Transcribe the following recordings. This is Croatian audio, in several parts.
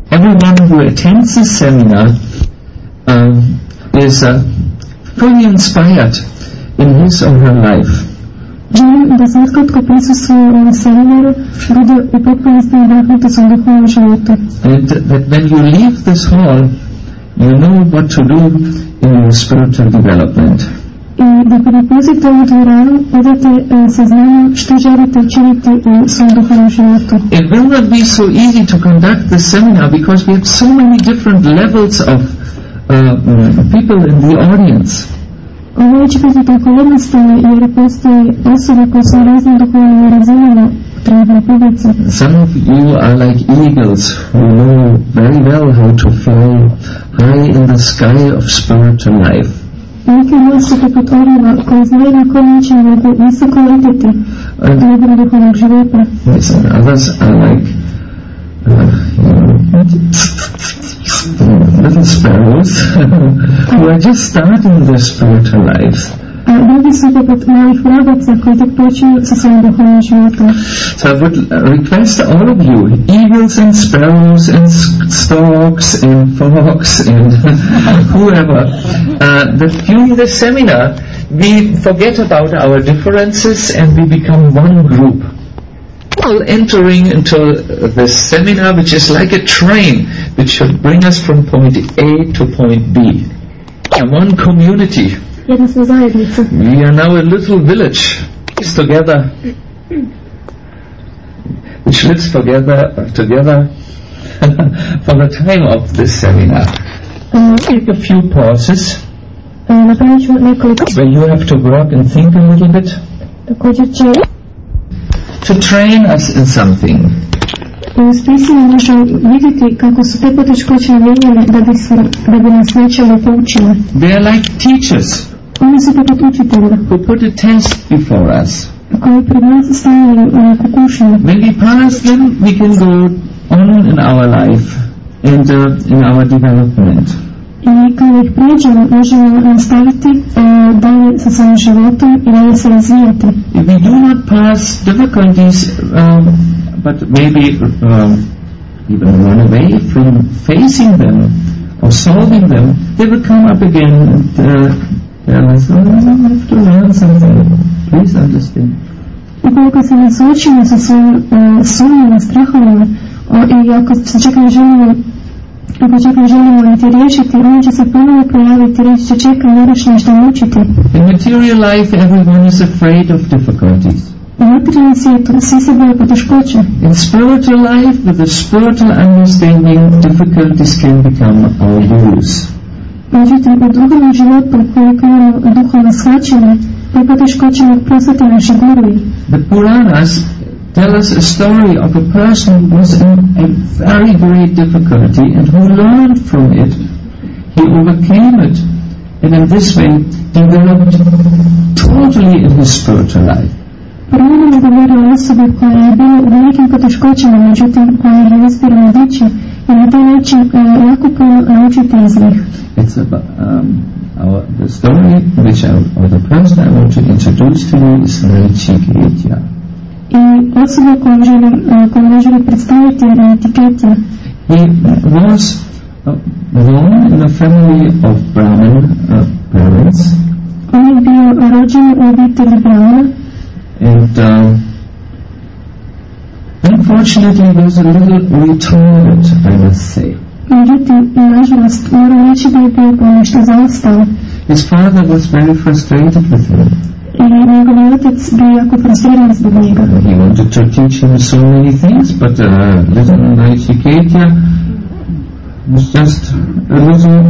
everyone who attends this seminar is fully inspired in his or her life. Želim da svatko tko prisustvuje ovom seminaru bude u potpunosti nadahnut u svom duhovnom životu. And that when you leave this hall, you know what to do in your spiritual development. I da kada napustite ovu dvoranu, odete saznanjem što želite učiniti u svom duhovnom životu. It will not be so easy to conduct this seminar because we have so many different levels of people in the audience. Ovo će biti tako jednostavno jer postoji osobe koje su na raznim duhovnim razinama u trenutnoj publici. Some of you are like eagles who know very well how to fly high in the sky of spiritual life. Neki od vas su poput orlova koji znaju na koji način mogu visoko letiti od nebom duhovnog života. Yes, and others are like little sparrows who are just starting their spiritual lives. A drugi su poput malih vrabaca koji tek počinju sa svojim duhovnim životom. So I would request all of you, eagles and sparrows and storks and frogs and whoever, that during the seminar we forget about our differences and we become one group. All entering into this seminar, which is like a train which should bring us from point A to point B. One community. We are now a little village together, which lives together for the time of this seminar. Take a few pauses where you have to work and think a little bit to train us in something. U spisima možemo vidjeti kako su te poteškoće namijenjene da bi nas nečemu poučile. They are like teachers Oni su poput učitelja who put a test before us. koji pred nas stavljaju neku kušnju. When we pass them, we can go on in our life and in our development. I kada ih pređemo, možemo nastaviti dalje sa svojim životom i dalje se razvijati. If we do not pass difficulties, but maybe even run away from facing them or solving them, they will come up again and tell us, oh, I have to learn something. Please understand. Ukoliko se ne suočimo sa svojim sumnjama, strahovima i ako čak ne želimo niti riješiti, oni će se ponovo pojaviti i reći će čekaj, moraš nešto naučiti. In material life, everyone is afraid of difficulties. U materijalnom svijetu svi se boje poteškoća. In spiritual life, with the spiritual understanding, difficulties can become our use. Međutim, u duhovnom životu koji imamo duhovno shvaćene, te poteškoće mogu postati naši guruji. The Puranas tell us a story of a person who was in a very great difficulty and who learned from it. He overcame it and in this way developed totally in his spiritual life. Purana govori o osobi koja je bila u velikim poteškoćama, međutim koja je uspjela dići i na taj način jako puno naučiti iz njih. It's about the story or the person I want to introduce to you is Nachiketa. I osoba koju želim predstaviti je Nachiketa. He was born in a family of Brahmin parents. On je bio rođen u obitelji Brahmana. And unfortunately he was a little retarded, I must say. Međutim, nažalost, moram reći da je bio ponešto zaostao. His father was very frustrated with him. I njegov otac bio jako frustriran zbog njega. He wanted to teach him so many things, but little Nachiketa was just a little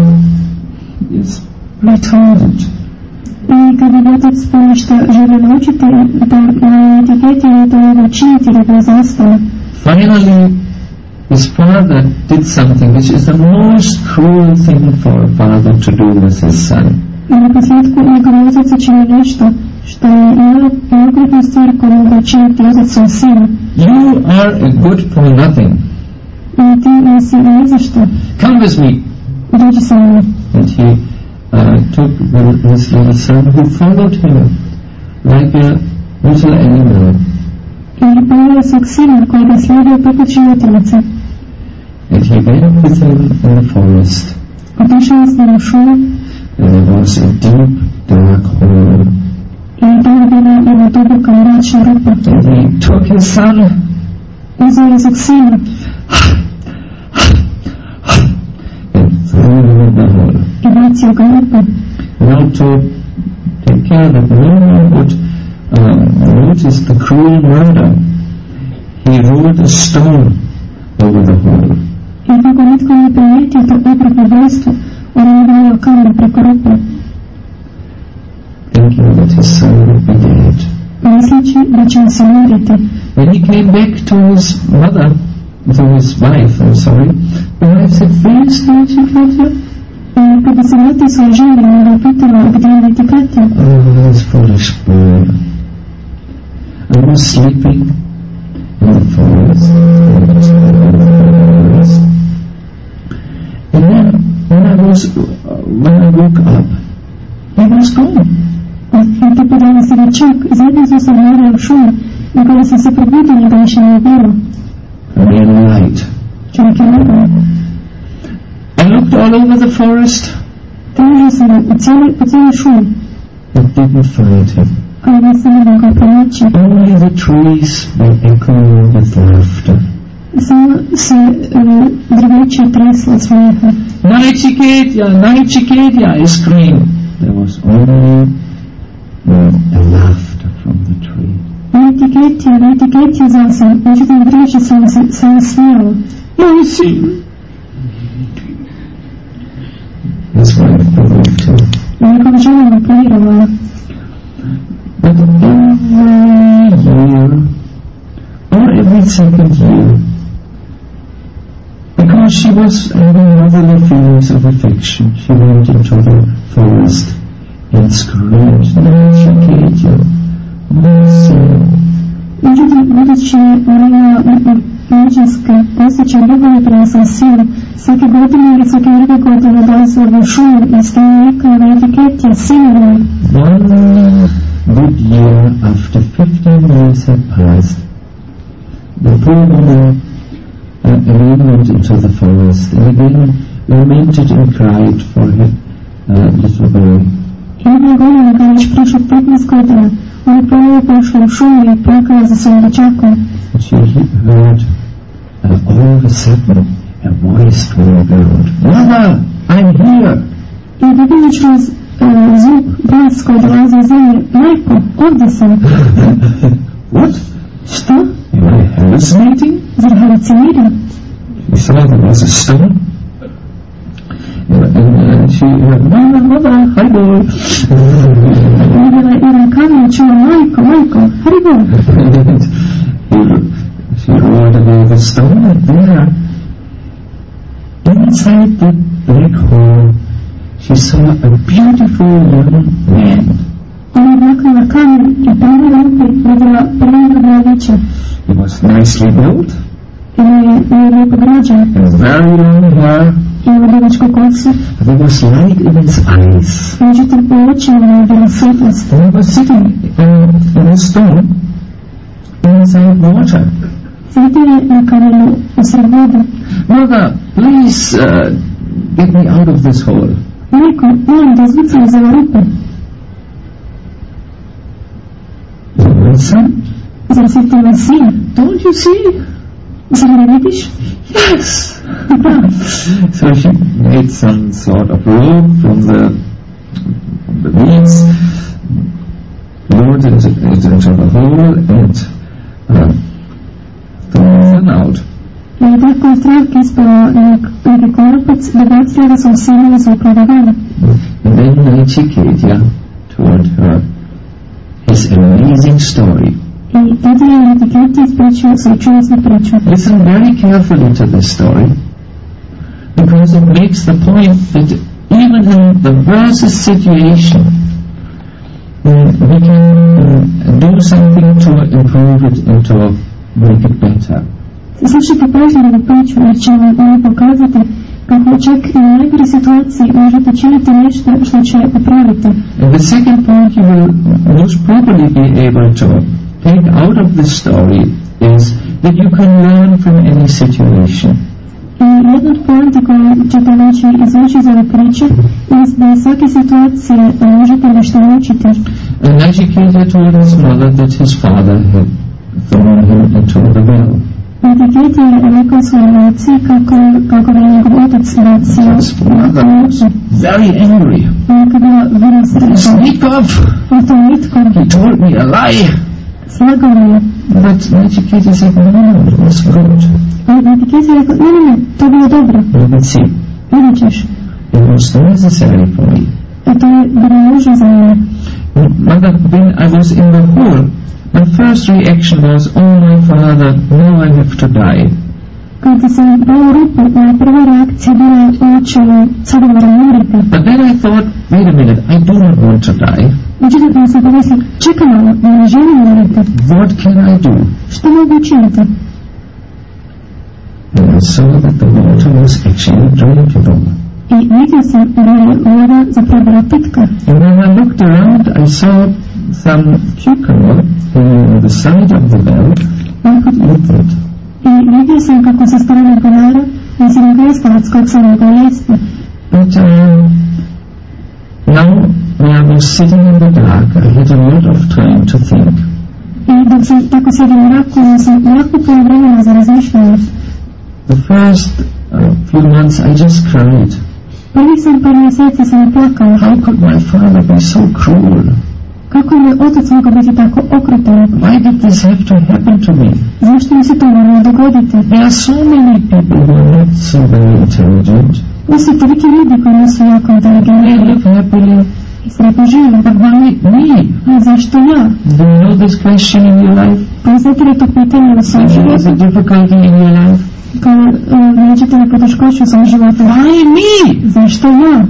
retarded. I kada je otac ponešto želio naučiti, da Nachiketa je to mogao činiti da bi zaostao. Finally, his father did something which is the most cruel thing for a father to do with his son. I na posljedku njegov otac učinio nešto što je najgrublja stvar koju mogu učiniti otac svom sinu. You are a good for nothing. I ti nisi ni za što. Come with me. Dođi sa mnom. And he took his little son who followed him like a little animal. I poveo svog sina koji ga slijedio poput životinaca. And he went with him in the forest. Отошел с ним в шум, And there was a deep, dark hole. и там была его глубокая мрачная рупа. And he took his son Взял язык сына and threw him in the hole. и бросил в рупу. Now to take care that no one would notice the cruel murder, he rolled a stone over the hole. И kako nitko ne primijetio to okrutno ubojstvo, on je nabavio kamen preko rupe, Thinking that his son would be dead. misleći da će on se umriti. When he came back to his mother, to his wife, the wife said, "Where is your father?" I kada se vratio svoje žene, ona ga pitala gdje je ti tata. Oh, this foolish boy. I was sleeping in the forest. And then when I woke up, he was gone. I to podala se dječak, zajedno sam morao u šumu, i kada sam se probudio, njega više nije bilo. And light. Čovjek je morao. I looked all over the forest, Tražio sam po cijeloj šumi, but didn't find him. ali nisam mogao ga pronaći. Only the trees were echoing with laughter. Samo se drveće treslo od smijeha. Naichikedia, I screamed. There was only a laughter from the tree. Etiketija, zvao sam, međutim drveće sam se samo smijalo. His wife believed him. I njegova žena me povjerovala. But every year, or every second year, because she was having motherly feelings of affection, she went into the forest and screamed, Naichikedia, my son. Međutim, budući ona imala mužinske osjećaje ljubavi prema svom sinu, svake godine ili svake druge godine dolazila u šumu i s njim rekla na etiketija, sine moj. One good year after 15 years had passed, the poor woman again went into the forest and again lamented and cried for her little boy. Jedne godine, kada već prošlo 15 godina, ona ponovo pošla u šumu i plakala za svojim dječakom. She heard all of a sudden a voice from the ground. Mother, I'm here. I vidjela čula zvuk, glas koji dolazi iz zemlje. Majko, ovdje sam. What? Što? Am I hallucinating? Zar haluciniram? He saw there was a stone. And she heard, Mother, hi boy. Vidjela jedan kamen, čula majko, haribo. She rolled away the stone, and there, inside the black hole, she saw a beautiful young man. Ona je maknula kamen i prema rupe vidjela prelijepog mladića. He was nicely built, I lijepo građan. and very long hair. Imao dugačku kosu. There was light in his eyes. Međutim, u očima je bila svjetlost. And he was sitting in a stone inside water. Sjedio je na kamenu usred vode. Mother, please get me out of this hole. Majko, molim da izvucam iz ove rupe. My son, Zar si ti moj sin? don't you see? Zar ne vidiš? Yes. So she made some sort of rope from the weeds, lowered it into the hole, and threw the son out. I tako je travke ispala neki korapac da bacila da sam sinu izvukla da van. And then Naichikedia told her his amazing story. I tada je etiketija ispričao svoju čudesnu priču. Listen very carefully to this story, because it makes the point that even in the worst situation, we can do something to improve it and to make it better. Slušajte pažljivo priču, jer će vam ona pokazati kako čak i u najgore situaciji možete činiti nešto što će popraviti. And the second point you will most probably be able to take out of this story is that you can learn from any situation. I jedna od poanti koju ćete moći izvući iz ove priče je da iz svake situacije možete nešto naučiti. An educator told his mother that his father had thrown him into the well. Etiket je rekao svojoj majci kako je njegov otac bacio. His mother was very angry. Neka bila vrlo srećna. Snikov! He told me a lie. Slagao je. But the educator said, no, it was good. Etiket je rekao, ne, to je bilo dobro. You can see, Vidjet ćeš. it was necessary for me. I to je bilo nužno za mene. Mother, when I was in the hole, my first reaction was, oh my father, now I have to die. Kada sam dao rupu, moja prva reakcija bila očeva, sada moram umriti. But then I thought, wait a minute, I do not want to die. Međutim, kada sam pomislila, čekaj malo, ne želim umriti. What can I do? Što mogu učiniti? And I saw that the water was actually drinkable. I vidio sam da je voda zapravo bila pitka. And when I looked around, I saw some cucumber in the side of the well. Eat it. I vidio sam kako se strane bunara i sam greskavac kog sam mogao jesti. But now, when I was sitting in the dark, I had a lot of time to think. I dok sam tako sjedio u mraku, imao sam jako puno vremena za razmišljanje. The first few months, I just cried. Prvih sam par mjeseci sam plakala. How could my father be so cruel? Kako je moj otac mogao biti tako okrutan? Why did this have to happen to me? Zašto mi se to moralo dogoditi? There are so many people who are not so very intelligent. Postoje toliki ljudi koji nisu jako They inteligentni live happily. i sretno žive. But why me? A zašto ja? Do you know this question in your life? Pa znate li to pitanje u svom Is there životu? a difficulty in your life? Kao nađete li poteškoću u svom životu? Why me? Zašto ja?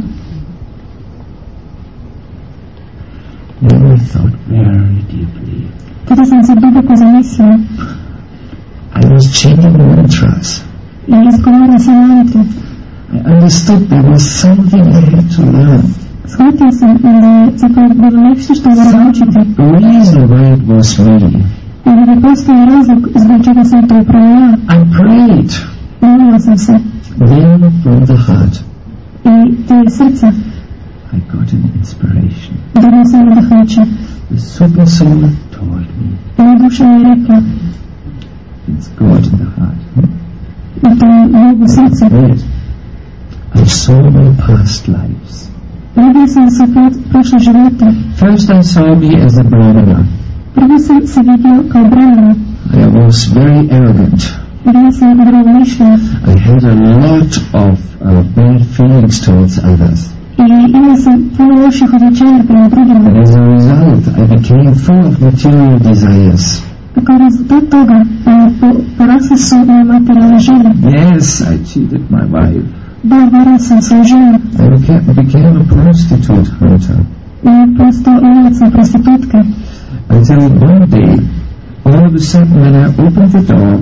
Then I thought very deeply. Tada sam se duboko zamislila I was chanting mantras. i izgovorila sam mantru. I understood there was something I had to learn. Shvatio sam da je zapravo bilo nešto što moram naučiti. The reason why it was me. I da je postojao razlog zbog čega sam to upravo ja. I prayed. Molila sam se. Then from the heart, I to je srce. I got an inspiration. Dobio sam nadahnuće. The super soul told me, I moja duša mi je rekla it's God in the heart. da to je Bog u srcu. Yes. I saw my past lives. Vidio sam se prošle živote. First I saw me as a brahmana. Prvo sam se vidio kao brahmana. I was very arrogant. Bio sam vrlo mišljena. I had a lot of bad feelings towards others. I imao sam puno loših odjećanja prema And drugima. as a result, I became full of material desires. Kao rezultat toga porasle su moje materijalne želje. Yes, I cheated my wife. Da, varao sam svoju ženu. I became a prostitute hunter. I postao lovac na prostitutke. Until one day, all of a sudden, when I opened the door,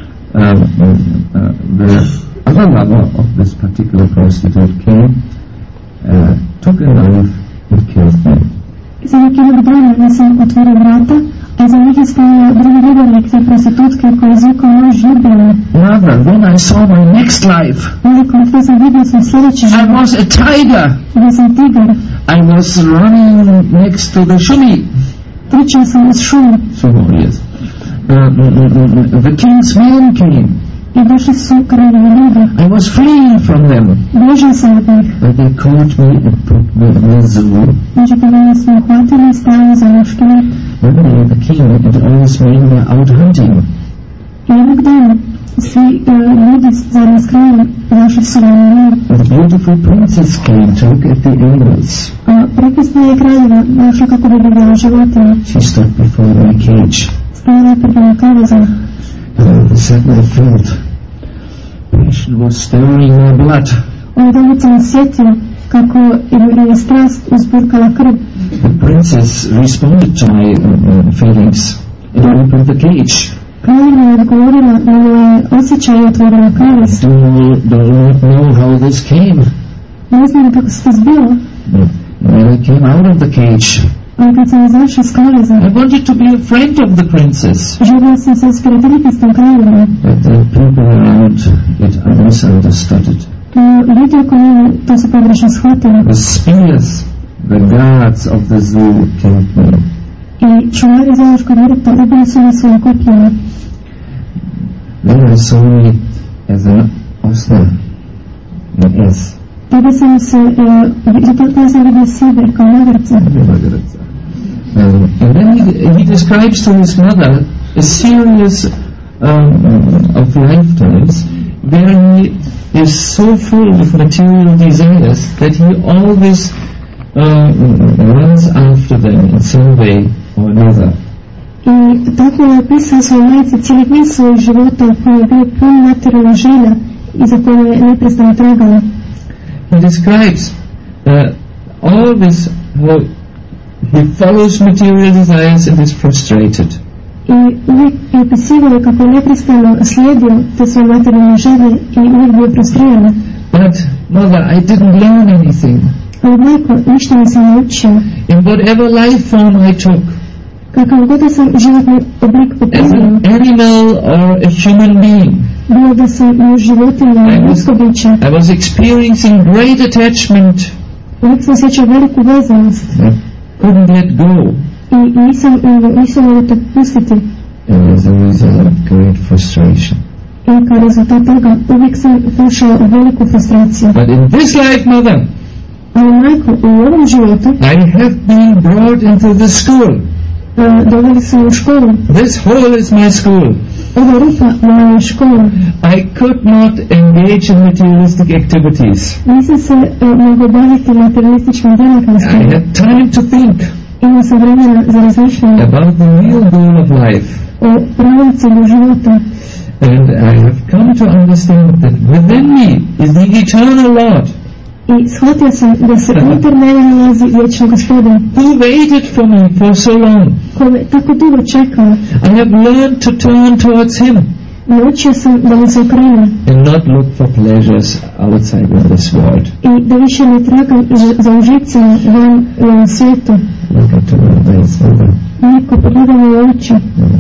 the other lover of this particular prostitute came, took a knife and killed me. Za nekog dana ja sam otvorio vrata, a za njih je stajao drugi ljubavnik te prostitutke koji je izvukao nož i ubio me. Rather, then I saw my next life. Nakon što sam vidio sam sljedeći I život. was a tiger. Bio sam tigar. I was running next to the shumi. Trčao sam uz šumu. Yes. The king's men came. I došli su kraljevi ljudi. I was fleeing from them. Bježao sam od njih. But they caught me and put me in a zoo. Međutim, mene su uhvatili i stavili za muškine. One day the king and all his men were out hunting. I jednog dana svi ljudi zajedno s kraljem došli su na njih. The beautiful princess came to look at the animals. A prekrasna je kraljeva došla kako bi vidjela životinje. She stood before my cage. Stajala je pred mojom kavezom. And all of a sudden I felt passion was stirring my blood. Odavno sam osjetio kako je strast uzburkala krv. The princess responded to my feelings and opened the cage. Kraljevna je odgovorila na moje osjećaje i otvorila kavez. Do not know how this came. Ne znam kako se to zbilo. When I came out of the cage, Ali kad sam izašao s kaveza, I wanted to be a friend of the princess. želio sam se usporediti s tom kraljevom. But the people around it misunderstood it. Ljudi oko mene to su pogrešno shvatili. The spears, the guards of the zoo killed me. I čuvari zoološkog vrta ubili su me svojim kopljama. Then I saw me as an osna, an S. Tada sam se, tada sam vidio sebe kao magarca. And then he describes to his mother a series of lifetimes where he is so full of material desires that he always runs after them in some way or another. I tako je opisao svoj majci cijeli niz svojih života u kojoj je bio pun materijalna želja i za koje je neprestano tragala. He describes all this, how he follows material desires and is frustrated. I uvijek je opisivao kako je neprestano slijedio te svoje materijalne želje i uvijek bio frustriran. But, mother, I didn't learn anything. Ali majko, ništa nisam naučio. In whatever life form I took, Kakav god da sam životni oblik as poprimio, an animal or a human being, bilo da sam u životinja i ljudsko biće, I was experiencing great attachment. uvijek sam osjećao veliku vezanost I couldn't let go. i nisam mogla to pustiti. And as a result, great frustration. I kao rezultat toga uvijek sam ušao u veliku frustraciju. But in this life, mother, Ali majko, u ovom životu I have been brought into the school. doveli sam u školu. This hole is my school. Ova rupa moja je škola. I could not engage in materialistic activities. Nisam se mogla baviti materialističkim I djelatnostima. had time to think Imao sam vremena za razmišljanje about the real goal of life. o pravom cilju života. And I have come to understand that within me is the eternal Lord, I shvatio sam da se unutar mene nalazi vječni Gospodin, who waited for me for so long. koji me tako dugo čekao. I have learned to turn towards Him Naučio sam da mu se okrenem and not look for pleasures outside of this world. i da više ne tragam za užicama van u ovom svijetu. Look at my eyes, mother. Niko pogleda me u oči.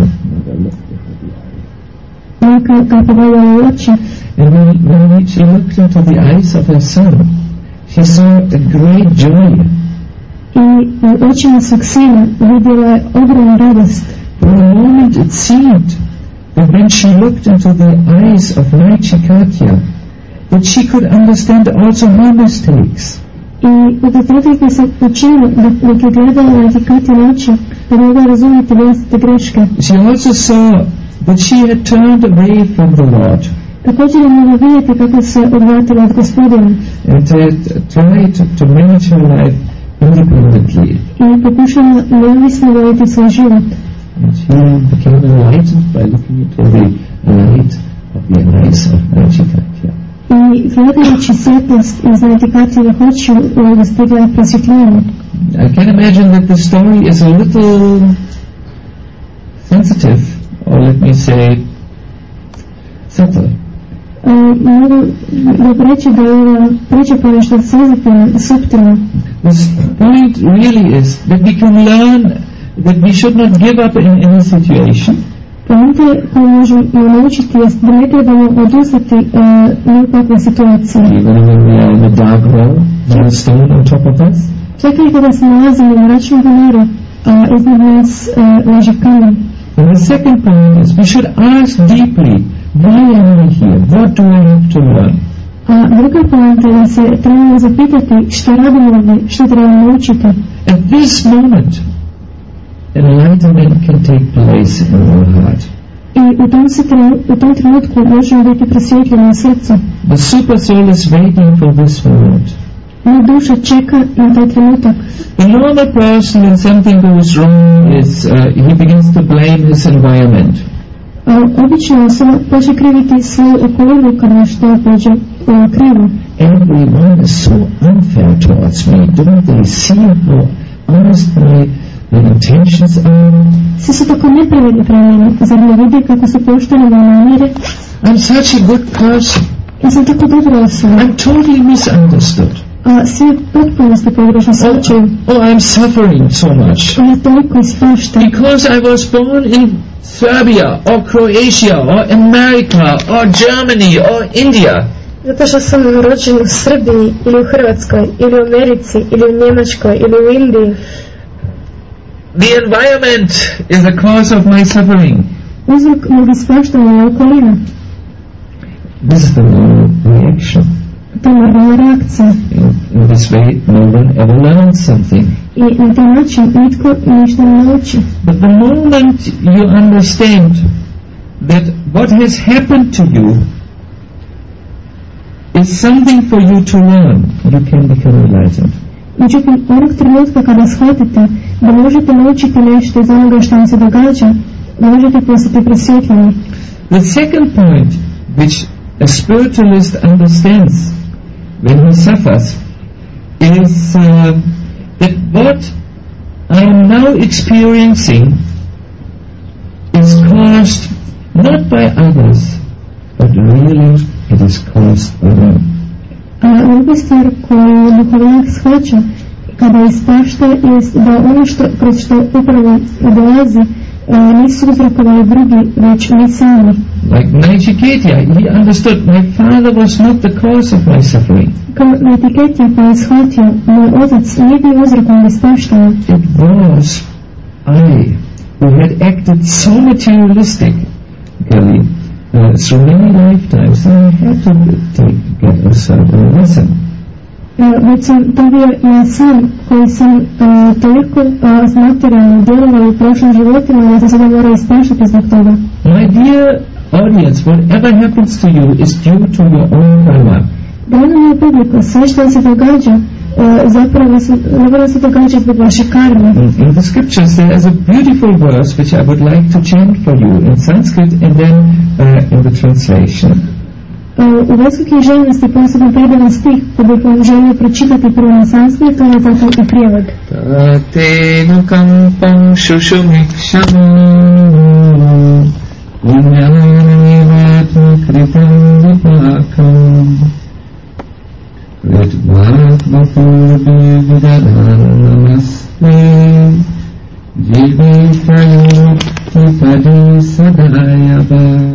Neka ga pogleda u oči. And when she looked into the eyes of her son, she saw a great joy. I u očima svog sina vidjela je ogromnu radost. For a moment it seemed that when she looked into the eyes of Naicikatya, that she could understand also her mistakes. I u trenutak mi se učinilo dok je gledala na Naicikatine oči da mogla razumjeti vlastite greške. She also saw that she had turned away from the Lord Također je mogla vidjeti kako se odvratila od Gospodina and had tried to manage her life independently. i pokušala neovisno voditi svoj život. And she became enlightened by looking into the light of the eyes of Naicikatya. I gledajući svjetlost iz Naicikatinih očiju dostigla je prosvjetljenje. I can imagine that the story is a little sensitive, or let me say, subtle. Mogu reći da je ova priča ponešto senzitivna, suptilna. This point really is that we can learn that we should not give up in any situation. Pointe koju možemo naučiti jest da ne trebamo odustati ni u kakvoj situaciji. Even when we are in a dark well, there is a stone on top of us. Čak i kada se nalazimo u mračnom bunaru, a iznad nas leži kamen. And the second point is we should ask deeply, why am I here? What do I have to learn? A druga poanta je da se trebamo zapitati što radimo ovdje, što trebamo naučiti. At this moment, enlightenment can take place in our heart. I u tom trenutku možemo biti prosvjetljeni u srcu. The super soul is waiting for this moment. Moja duša čeka na taj trenutak. The normal person, when something goes wrong, is he begins to blame his environment. Obično osoba počne kriviti svoju okolinu kad nešto pođe krivo. Everyone is so unfair towards me. Don't they see how honest my intentions are? Svi su tako nepravedni prema meni. Zar ne vidi kako su poštene moje namjere? I'm such a good person. Ja sam tako dobra osoba. I'm totally misunderstood. a svi potpunosti pogrešno shvaćaju. I'm suffering so much. Ja toliko ispaštam. Because I was born in Serbia, or Croatia, or America, or Germany, or India. Zato što sam rođen u Srbiji, ili u Hrvatskoj, ili u Americi, ili u Njemačkoj, ili u Indiji. The environment is the cause of my suffering. Uzrok mog ispaštanja je okolina. This is the normal reaction. To je normalna reakcija. In this way, no one ever learns something. I na taj način nitko ništa ne nauči. But the moment you understand that what has happened to you is something for you to learn, you can become enlightened. Međutim, onog trenutka kada shvatite da možete naučiti nešto iz onoga što vam se događa, možete postati prosvjetljeni. The second point which a spiritualist understands when he suffers is that what I am now experiencing is caused not by others, but really it is caused by me. Druga stvar koju duhovnik shvaća kada ispašta je da ono kroz što upravo dolazi nisu uzrokovali drugi, već mi sami. Like Naiciketya, he understood my father was not the cause of my suffering. Kao Naiciketya koji je shvatio, moj otac nije bio uzrokom ispaštanja. It was I who had acted so materialistically through many lifetimes that I had to get a certain lesson. Već sam to bio ja sam koji sam toliko materijalno djelovao u prošlim životima da se sada mora ispaštati zbog toga. My dear audience, whatever happens to you is due to your own karma. Draga moja publika, sve što se događa zapravo se događa zbog vaše karme. In the scriptures there is a beautiful verse which I would like to chant for you in Sanskrit and then in the translation. U Vajskoj književnosti posebno predavan stih koji bih vam želio pročitati prvo na sanskritu, a zatim i prijevod. Tatenu kampam šušumikšam unjanivatma kritam vipakam Ritvatma purbi vidadan namaste jivitayu tipadi sadayava.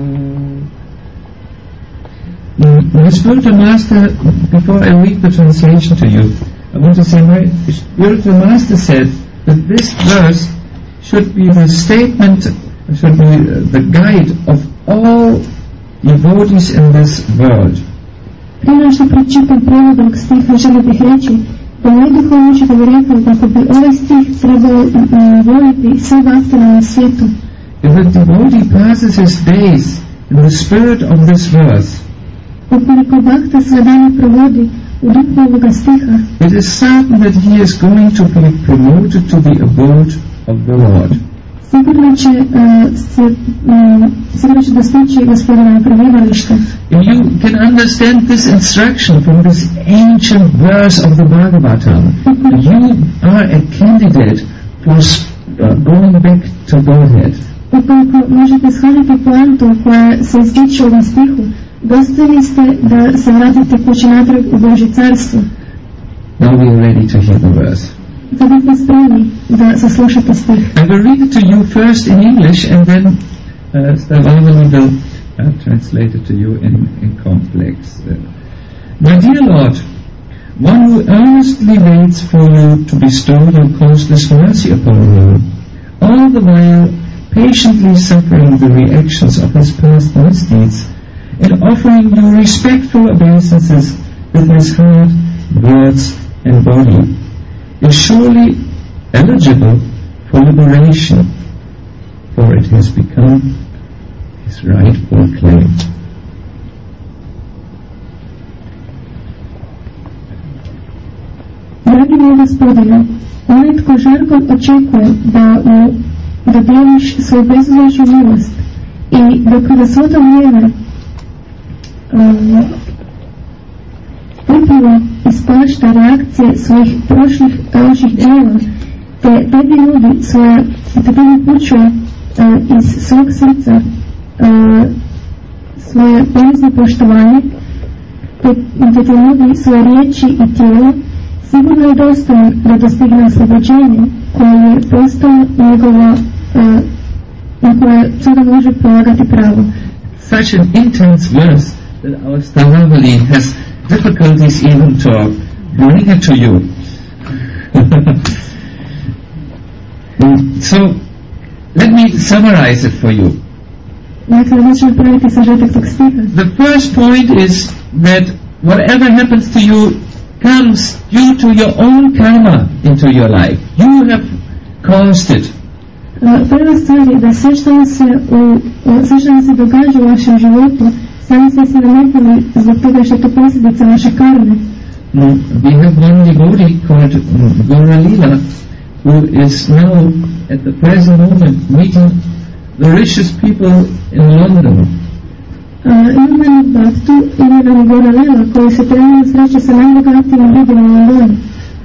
My spiritual master, before I read the translation to you, I want to say my spiritual master said that this verse should be the statement, should be the guide of all devotees in this world. Prije što pročitam prevodnog stiha, želio bih reći da moj duhovni učitelj rekao kako bi ovaj stih trebao voditi sve vaktene na svijetu. If the devotee passes his days in the spirit of this verse, ukoliko bakta sve dane provodi u duhu ovoga stiha, it is certain that he is going to be promoted to the abode of the Lord. Sigurno će dostići Gospodina prebivalište. You can understand this instruction from this ancient verse of the Bhagavatam. You are a candidate for going back to Godhead. Ukoliko možete shvatiti poantu koja se ističe u ovom stihu, dostojni ste da se vratite kući natrag u Božje carstvo. Now we are ready to hear the verse. Sada ste spremni da saslušate stih. I will read it to you first in English and then Stavavani will translate it to you in complex. My dear Lord, one who earnestly waits for you to bestow your causeless mercy upon you, all the while patiently suffering the reactions of his past misdeeds, and offering you respectful obeisances with his heart, words, and body, is surely eligible for liberation, for it has become his rightful claim. Dragi moj Gospodine, onaj tko žarko očekuje da dijeliš svoju bezuzlačnu milost i da kada svo to vrijeme upravo ispašta reakcije svojih prošlih loših djela, te tebi ljudi upućuje iz svog srca svoje ponizno poštovanje implementirati svoje riječi i tijelo, sigurno je dostojno da dostigne oslobođenje koje je postalo njegova, na koje sada može polagati pravo. Such an intense verse that our Stavavali has difficulties even to bring it to you. So, let me summarize it for you. The first point is that whatever happens to you comes due to your own karma into your life. You have caused it. Prva stvar je da sve što nam se događa u vašem životu, sami ste se nametili zbog toga što je to posljedica vaše karme. We have one devotee called Gauralila, who is now at the present moment meeting the richest people in London. Imamo jednu bhaktu, imenom Gauralila, koji se trenutno sreće sa najbogatijim ljudima u Londonu.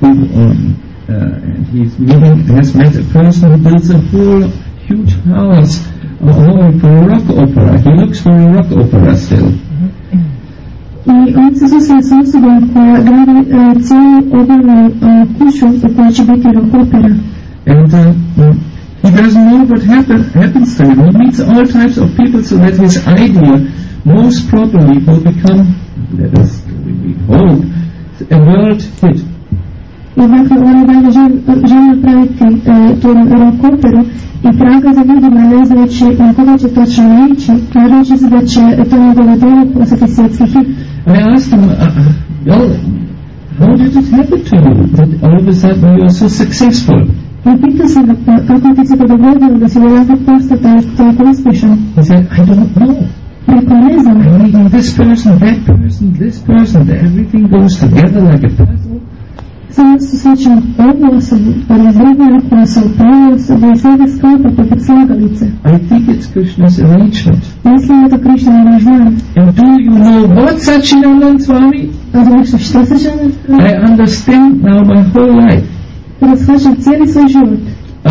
Has met a person who builds a whole huge house for a rock opera. He looks for a rock opera still. I on se susreo s osobom koja gradi cijelu obilnu kuću u kojoj će biti rock opera. And he doesn't know what happens to him. He meets all types of people so that his idea most probably will become, let us hope, a world hit. I dakle, on dalje želi napraviti tu rock operu i traga za ljudima, ne znajući na koga će točno ići, nadajući se da će to njegove djelo postati svjetski hit. I asked him, well, how did it happen to you that all of a sudden you are so successful? I pitao sam kako ti se to dogodilo da si jedan postao toliko uspješan. He said, I don't know. Rekao, ne znam. I'm meeting this person, this person, everything goes together like a puzzle. Samo se sjećam ovu osobu, ali drugu osobu, pravu osobu i svega sklapa poput slagalice. I think it's Krishna's arrangement. Mislim da to Krishna aranžman. And do you know what Satchidanand Swami? A znaš što Satchidanand Swami? I understand now my whole life. Da shvaćam cijeli svoj život.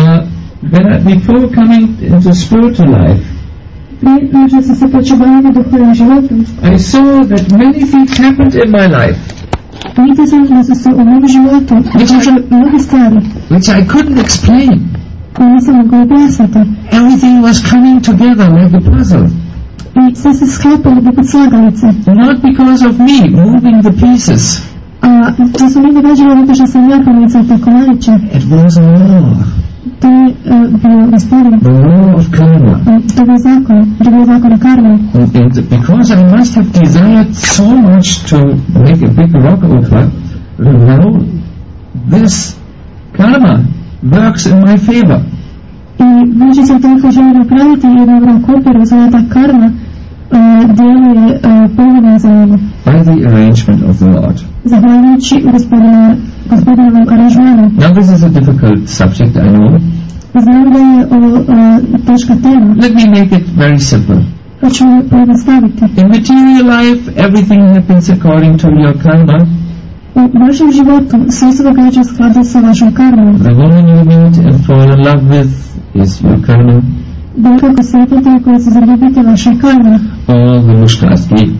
Before coming into spiritual life, prije nego sam se počeo baviti duhovnim životom, I saw that many things happened in my life. Vidio sam da su se u mom životu mnogi stvari which I couldn't explain. koje nisam mogla objasniti. Everything was coming together like a puzzle. I sve se sklapalo poput slagalice. Not because of me moving the pieces. A to se nije događalo zato što sam ja pomicao te komadiće. It was a law. To je bio gospodin. The law of karma. To je bio zakon karme. And because I must have desired so much to make a big rock opera, now this karma works in my favor. I budući sam toliko želio napraviti jednu rock operu, zove ta karma djeluje pogodno za mene. By the arrangement of the Lord. Zahvaljujući gospodinovom aranžmanu. Now this is a difficult subject, I know. Znam da je ovo teška tema. Let me make it very simple. Hoću predstaviti. In material life, everything happens according to your karma. U vašem životu sve se događa u skladu sa vašom karmom. The woman you meet and fall in love with is your karma. Bilo kako sretnete koji se zaljubite vaša karma. All the mushkasti.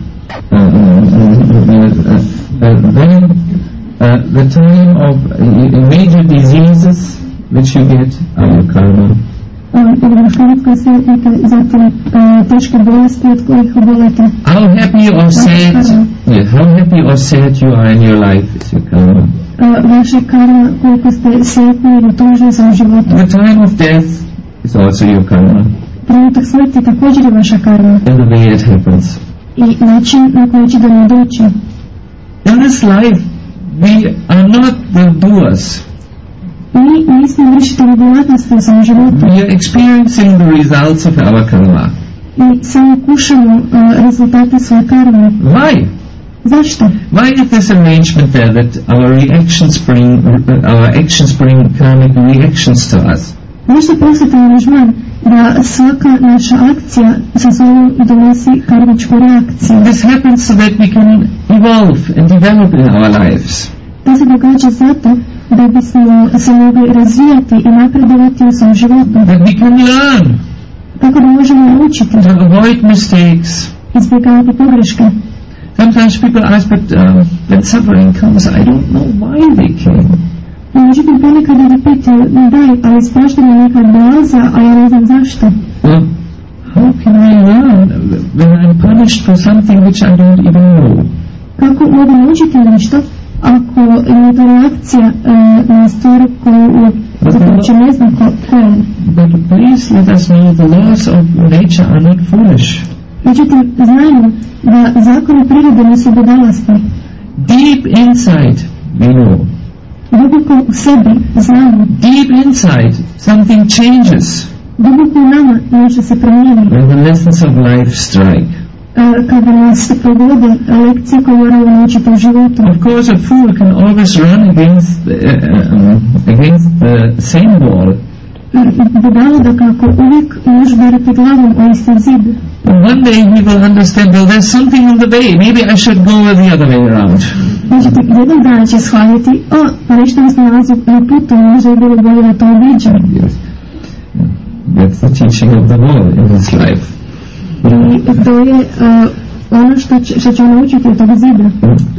Then the time of major diseases which you get are your karma. Muškarac koji sretnete, zatim teške bolesti od kojih obolete. How happy or sad you are in your life is your karma. Vaša karma, koliko ste sretni ili tužni za životu. The time of death is also your karma. Trenutak smrti također je vaša karma. And the way it happens. I način na koji će da ne doći. In this life, we are not the doers. Mi nismo vršitelji djelatnosti u svom životu. We are experiencing the results of our karma. Mi samo kušamo rezultate svoje karme. Why? Zašto? Why is this arrangement there that our actions bring karmic reactions to us? Zašto postoji aranžman da svaka naša akcija sa sobom donosi karmičku reakciju? This happens so that we can evolve and develop in our lives. To se događa zato da bismo se mogli razvijati i napredovati u svom životu. That we can learn. Tako da možemo naučiti. To avoid mistakes. Izbjegavati pogreške. Sometimes people ask, but when suffering comes, I don't know why they came. Međutim, ponekad da pitaju, daj, ali strašno mi nekad dolaze, a ja ne znam zašto. Well, how can I learn when I'm punished for something which I don't even know? Kako mogu naučiti nešto ako je to reakcija na stvar koju uopće ne znam ko je? But please let us know the laws of nature are not foolish. Međutim, znajmo da zakoni prirode nisu budalasti. Deep inside, we know. Duboko u sebi znamo. Deep inside, something changes. Duboko u nama nešto se promijeni. When the lessons of life strike. Kada nas pogode lekcije koje moramo naučiti u životu. Of course, a fool can always run against the same wall. Budalo da kako uvijek može darati glavom o isti zid. One day he will understand, well, there's something in the way. Maybe I should go the other way around. Međutim, jednog dana će shvatiti, nešto mi se nalazi na putu, možda je bilo bolje da to obiđem. Yes. That's the teaching of the wall in his life. I to je ono što će naučiti od tog zida.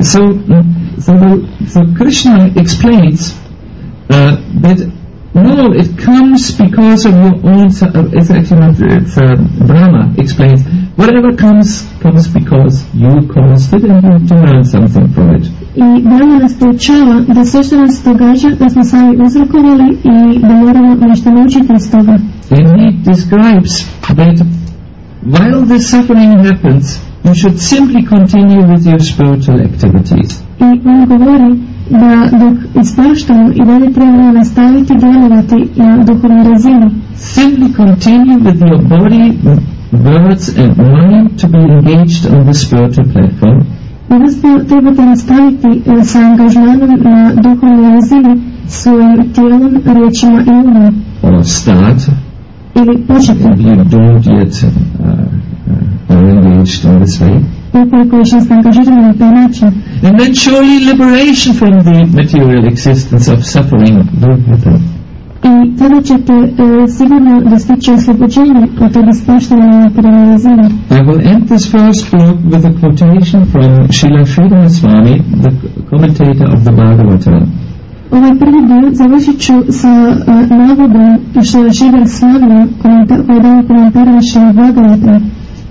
So Krishna explains that no, it comes because of your own. It's actually not. It's Brahma explains whatever comes because you caused it and you have to learn something from it. I Brahma nas poučava da sve što nas događa da smo sami uzrokovali i da moramo nešto naučiti iz toga. And he describes that while this suffering happens, you should simply continue with your spiritual activities. I on govori da dok ispaštamo i dalje trebamo nastaviti djelovati na duhovnoj razini. Simply continue with your body, words and mind to be engaged on the spiritual platform. Jednostavno trebate nastaviti sa angažmanom na duhovnoj razini svojim tijelom, riječima i umom. Or start ili početi. if you don't yet are engaged in this way. Ukoliko još niste angažirani na taj način. And then surely liberation from the material existence of suffering will happen. I tada ćete sigurno dostići oslobođenje od toga ispaštanja na materijalnoj razini. I will end this first book with a quotation from Srila Sridhar Swami, the commentator of the Bhagavatam. Ovaj prvi dio završit ću sa navodom Srila Sridhar Swami koji je dao komentar na Srila Bhagavatam.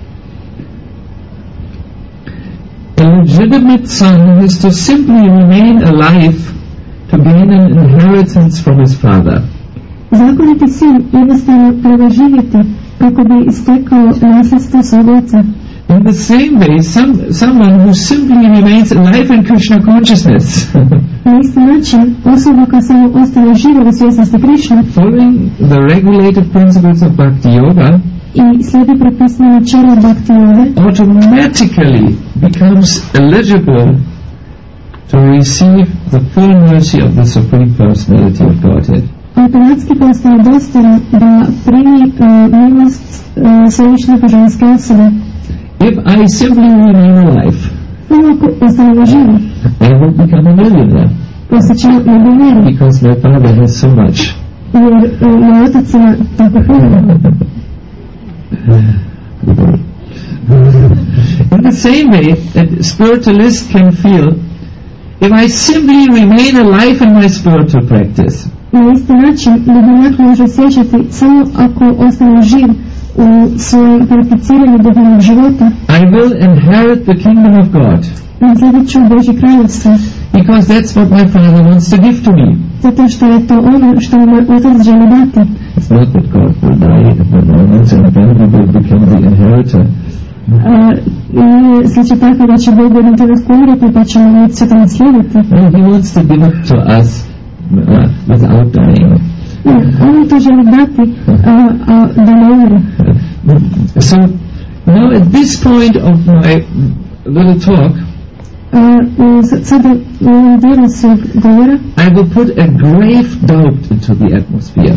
A legitimate son has to simply remain alive to gain an inheritance from his father. Zakoniti sin jednostavno treba živjeti kako bi istekao nasljedstvo svog oca. In the same way, someone who simply remains alive in Krishna consciousness, Na isti način, osoba koja samo ostane živa u svjesnosti Krišne following the regulated principles of Bhakti Yoga, i slijedi propisane načela Bhakti Yoga, automatically becomes eligible to receive the full mercy of the Supreme Personality of Godhead. automatski postaje dostojan da primi milost svevišnje božanske osobe. If I simply remain alive, Samo ako ostanemo živi, I will become a millionaire postaćemo milioneri, because my father has so much. jer moj otac ima tako puno. In the same way, a spiritualist can feel, if I simply remain alive in my spiritual practice, Na isti način, ljubimljak može osjećati samo ako ostane živ u svojem prakticiranju duhovnog života, I will inherit the kingdom of God, naslijedit ću Božje kraljevstvo, because that's what my father wants to give to me. zato što je to ono što moj otac želi dati. It's not that God will die at the moment and then we will become the inheritor. Nije slučaj tako da će Bog jednom trenutku umreti pa ćemo mi sve to naslijediti. No, he wants to give it to us without dying. On to želi dati, a da ne umre. So, now at this point of my little talk, Sada u ovom dijelu svog govora I will put a grave doubt into the atmosphere.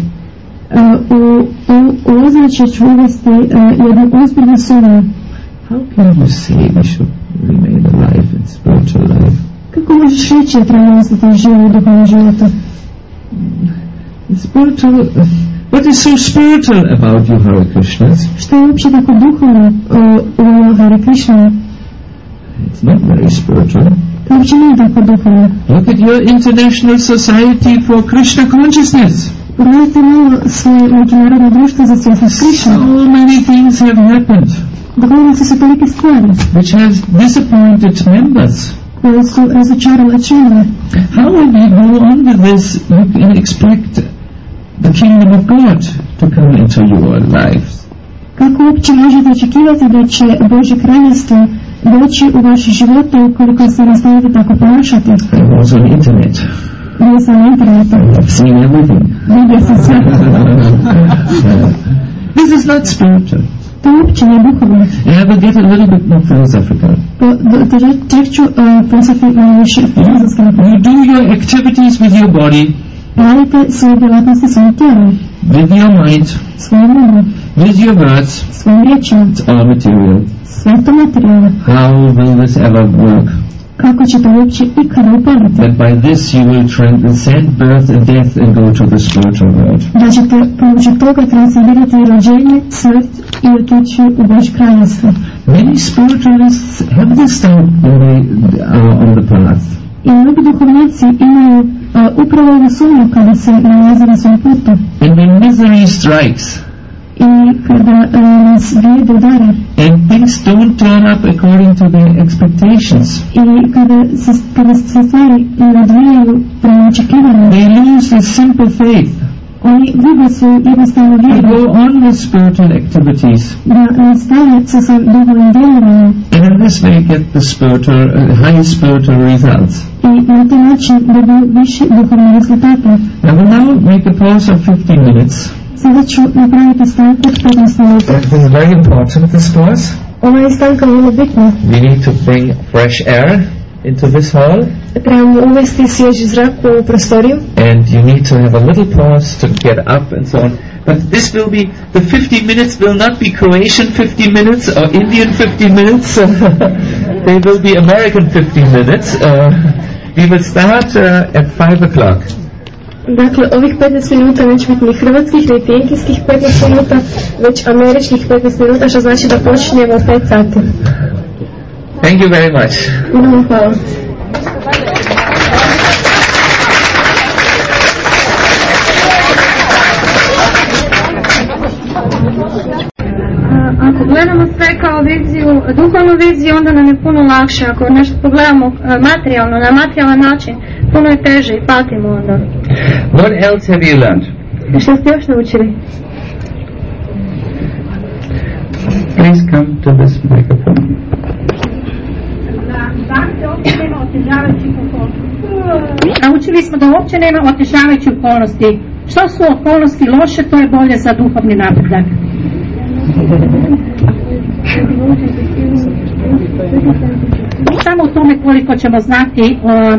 u ozračje ću uvesti jednu ozbiljnu sumnju. How can you say we should remain alive in spiritual life? Kako možeš reći da treba ostati živi u duhovnom životu? Spiritual. What is so spiritual about you, Hare Krishnas? Što je uopće tako duhovno u Hare Krishna? It's not very spiritual. To uopće nije tako duhovno. Look at your International Society for Krishna Consciousness. Pogledajte malo svoje međunarodno društvo za svjesnost Krišne. So many things have happened Dogodile su se tolike stvari which has disappointed members. koje su razočarale članove. How will we go on with this? You can expect the kingdom of God to come into your lives. Kako uopće možete očekivati da će Božje kraljevstvo doći u vaše živote ukoliko se nastavite tako ponašati? I'm also on internet. Bio sam na internetu. I've seen everything. Vidio sam sve. This is not spiritual. To uopće nije duhovno. And I will get a little bit more philosophical. Ček ću postati malo više filozofski. You do your activities with your body, Radite svoje djelatnosti svojim tijelom, with your mind, svojim umom, with your words. svojim riječima. It's all material. Sve to materijalno. How will this ever work? Kako će to uopće ikada upaliti? That by this you will transcend birth and death and go to the spiritual world. Da ćete pomoću toga transcendirati rođenje, smrt i otići u Božje kraljevstvo. Many spiritualists have this doubt when they are on the path. I mnogi duhovnici imaju upravo ovu sumnju kada se nalaze na svom putu. And when misery strikes, I kada nas bijeda udara, and things don't turn up according to their expectations, i kada se stvari ne odvijaju prema očekivanju, they lose their simple faith. oni gube su jednostavno They vjeru go on with spiritual activities, da nastave sa svojim duhovnim djelovanjem and in this way get the spiritual, high spiritual results. i na taj način dobiju više duhovnih rezultata. I will now make a pause of 15 minutes. Sada ću napraviti stanku od 15 minuta. This is very important, this pause. Ova je stanka vrlo bitna. We need to bring fresh air into this hall, Trebamo uvesti svježi zrak u ovu prostoriju. and you need to have a little pause to get up and so on. But this will be, the 15 minutes will not be Croatian 15 minutes or Indian 15 minutes. They will be American 15 minutes. We will start at 5 o'clock. Dakle, ovih 15 minuta neće biti ni hrvatskih, ni indijskih 15 minuta, već američkih 15 minuta, što znači da počinjemo od 5 sati. Thank you very much. Mnogo hvala. Ako gledamo sve kao viziju, duhovnu viziju, onda nam je puno lakše. Ako nešto pogledamo materijalno, na materijalan način, puno je teže i patimo onda. What else have you learned? Što ste još naučili? Please come to this microphone. Naučili smo da uopće nema otežavajućih okolnosti. Što su okolnosti loše, to je bolje za duhovni napredak. Samo u tome koliko ćemo znati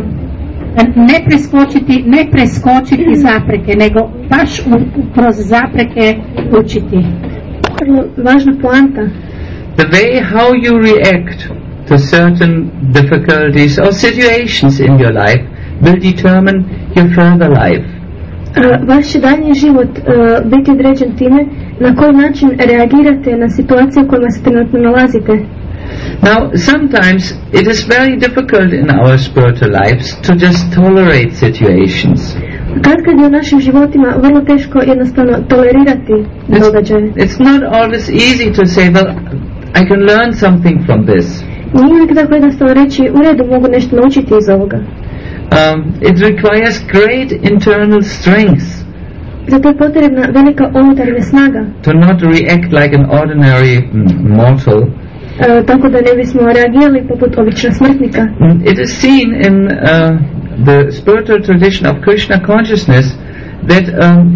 ne preskočiti zapreke, nego baš kroz zapreke učiti. Važna poanta. The way how you react to certain difficulties or situations in your life will determine your further life. Vaš će daljnji život biti određen time na koji način reagirate na situacije u kojima se trenutno nalazite. Now, sometimes it is very difficult in our spiritual lives to just tolerate situations. Kad je u našim životima vrlo teško jednostavno tolerirati događaje. It's not always easy to say, well, I can learn something from this. Nije uvijek tako jednostavno reći, u redu, mogu nešto naučiti iz ovoga. It requires great internal strength. Zato je potrebna velika unutarnja snaga. To not react like an ordinary mortal. Tako da ne bismo reagirali poput običnog smrtnika. It is seen in the spiritual tradition of Krishna consciousness that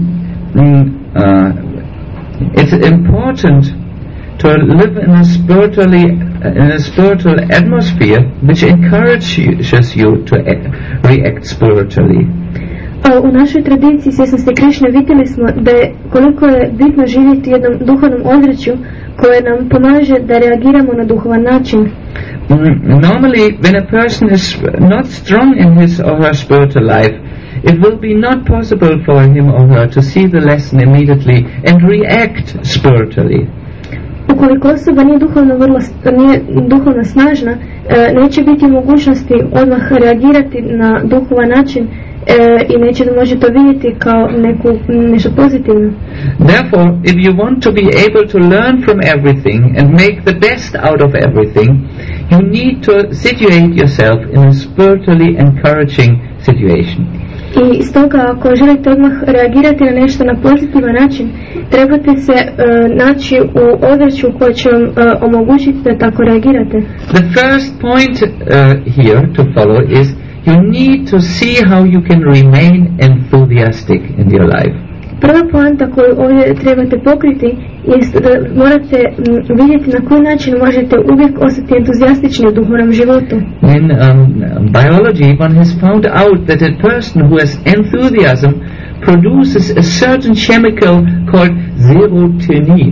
it's important to live in a spiritual atmosphere which encourages you to react spiritually. U našoj tradiciji svjesnosti Krišne vidjeli smo da je koliko je bitno živjeti u jednom duhovnom ozračju koje nam pomaže da reagiramo na duhovan način. Normally, when a person is not strong in his or her spiritual life, it will be not possible for him or her to see the lesson immediately and react spiritually. Ukoliko osoba nije duhovno snažna, neće biti u mogućnosti odmah reagirati na duhovan način i neće da može to vidjeti kao nešto pozitivno. Therefore, if you want to be able to learn from everything and make the best out of everything, you need to situate yourself in a spiritually encouraging situation. I stoga, ako želite odmah reagirati na nešto na pozitivan način, trebate se naći u ozračju koje će vam omogućiti da tako reagirate. The first point here to follow is you need to see how you can remain enthusiastic in your life. Prva poanta koju ovdje trebate pokriti jest da morate vidjeti na koji način možete uvijek ostati entuzijastični u duhovnom životu. In biology, one has found out that a person who has enthusiasm produces a certain chemical called serotonin,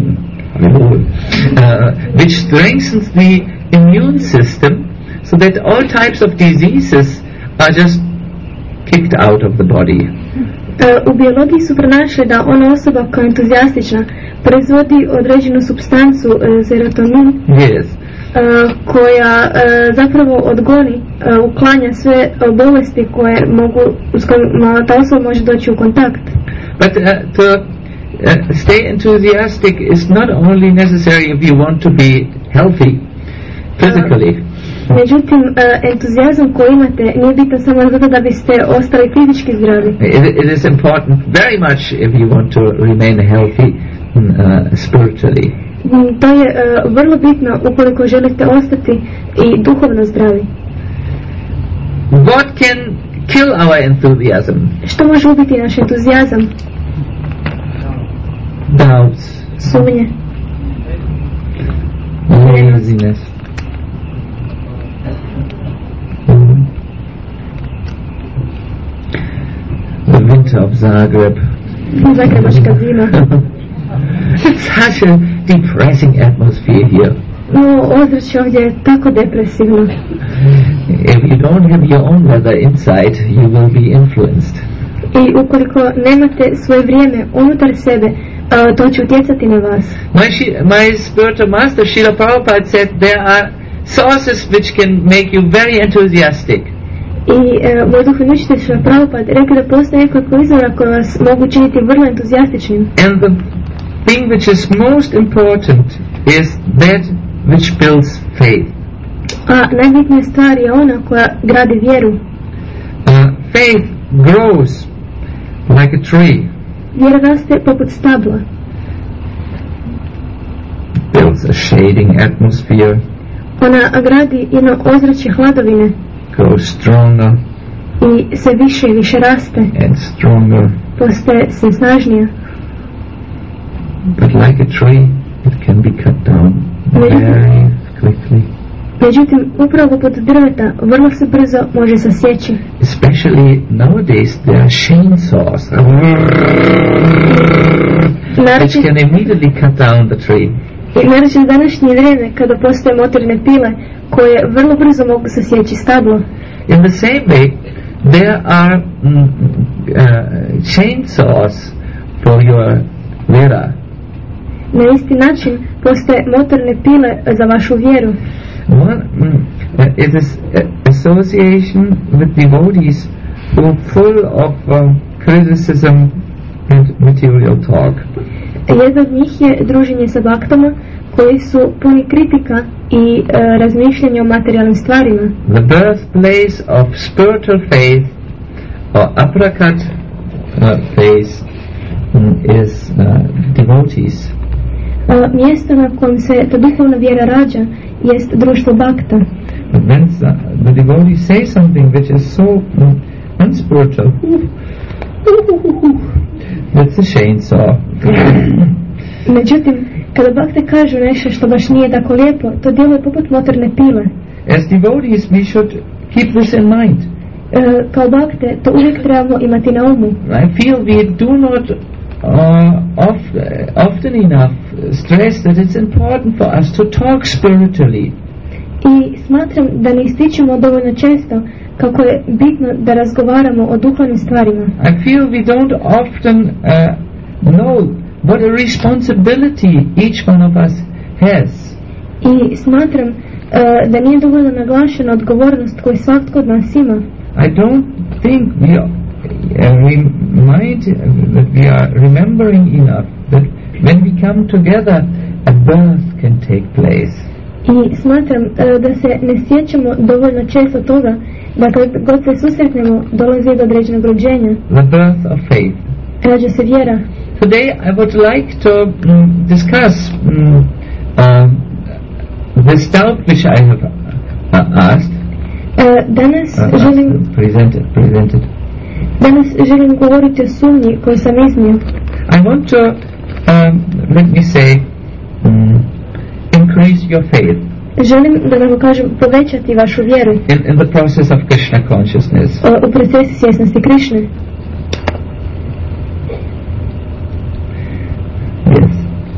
which strengthens the immune system so that all types of diseases are just kicked out of the body. U biologiji su pronašli da ona osoba koja je entuzijastična proizvodi određenu supstancu serotonin, Yes. koja zapravo odgoni, uklanja sve bolesti koje s kojima ta osoba može doći u kontakt. But to stay enthusiastic is not only necessary if you want to be healthy physically. Međutim, entuzijazam koji imate nije bitan samo zato da biste ostali fizički zdravi. It is important very much if you want to remain healthy spiritually. To je vrlo bitno ukoliko želite ostati i duhovno zdravi. What can kill our enthusiasm? Što može ubiti naš entuzijazam? Doubts, Sumnje, laziness. The winter of Zagreb. Zagrebačka zima. Such a depressing atmosphere here. No, ozračje ovdje je tako depresivno. If you don't have your own weather inside, you will be influenced. I ukoliko nemate svoje vrijeme unutar sebe, to će utjecati na vas. My spiritual master Srila Prabhupada said there are sources which can make you very enthusiastic. I moj duhovni učitelj Srila Prabhupada rekao da postoje nekoliko izvora koje vas mogu činiti vrlo entuzijastičnim. And the thing which is most important is that which builds faith. A najbitnija stvar je ona koja gradi vjeru. Faith grows like a tree. Vjera raste poput stabla. Builds a shading atmosphere. Ona gradi jedno ozračje hladovine. Grows stronger. I sve više i više raste. And stronger. Postaje sve snažnija. But like a tree, it can be cut down very quickly. Međutim, upravo poput drveta vrlo se brzo može sasjeći. Especially nowadays, there are chainsaws which can immediately cut down the tree. I naročito u današnje vrijeme kada postoje motorne pile koje vrlo brzo mogu sasjeći stablo. In the same way, there are chainsaws for your vera. Na isti način postoje motorne pile za vašu vjeru. It is association with devotees who are full of criticism and material talk. Jedna od njih je druženje sa baktama koji su puni kritika i razmišljanja o materijalnim stvarima. The birthplace of spiritual faith or aprakat faith is devotees. Mjesto na kojem se ta duhovna vjera rađa jest društvo bakta. But when the devotees say something which is so unspiritual, that's a chainsaw. Međutim, kada bakte kažu nešto što baš nije tako lijepo, to djeluje poput motorne pile. As devotees, we should keep this in mind. Kao bakte, to uvijek trebamo imati na umu. I feel we do not often enough stress that it's important for us to talk spiritually. I smatram da ne ističemo dovoljno često kako je bitno da razgovaramo o duhovnim stvarima. I feel we don't often know what a responsibility each one of us has. I smatram da nije dovoljno naglašena odgovornost koju svatko od nas ima. I don't think we are remembering enough that when we come together, a birth can take place. I smatram da se ne sjećamo dovoljno često toga da kad god se susretnemo dolazi do određenog rođenja. The birth of faith. Rađa se vjera. Today I would like to discuss this doubt which I have asked. Danas želim govoriti o sumnji koju sam iznio. I want to, let me say, increase your faith. Želim da tako kažem povećati vašu vjeru. In the process of Krishna consciousness. U procesu svjesnosti Krišne. Yes.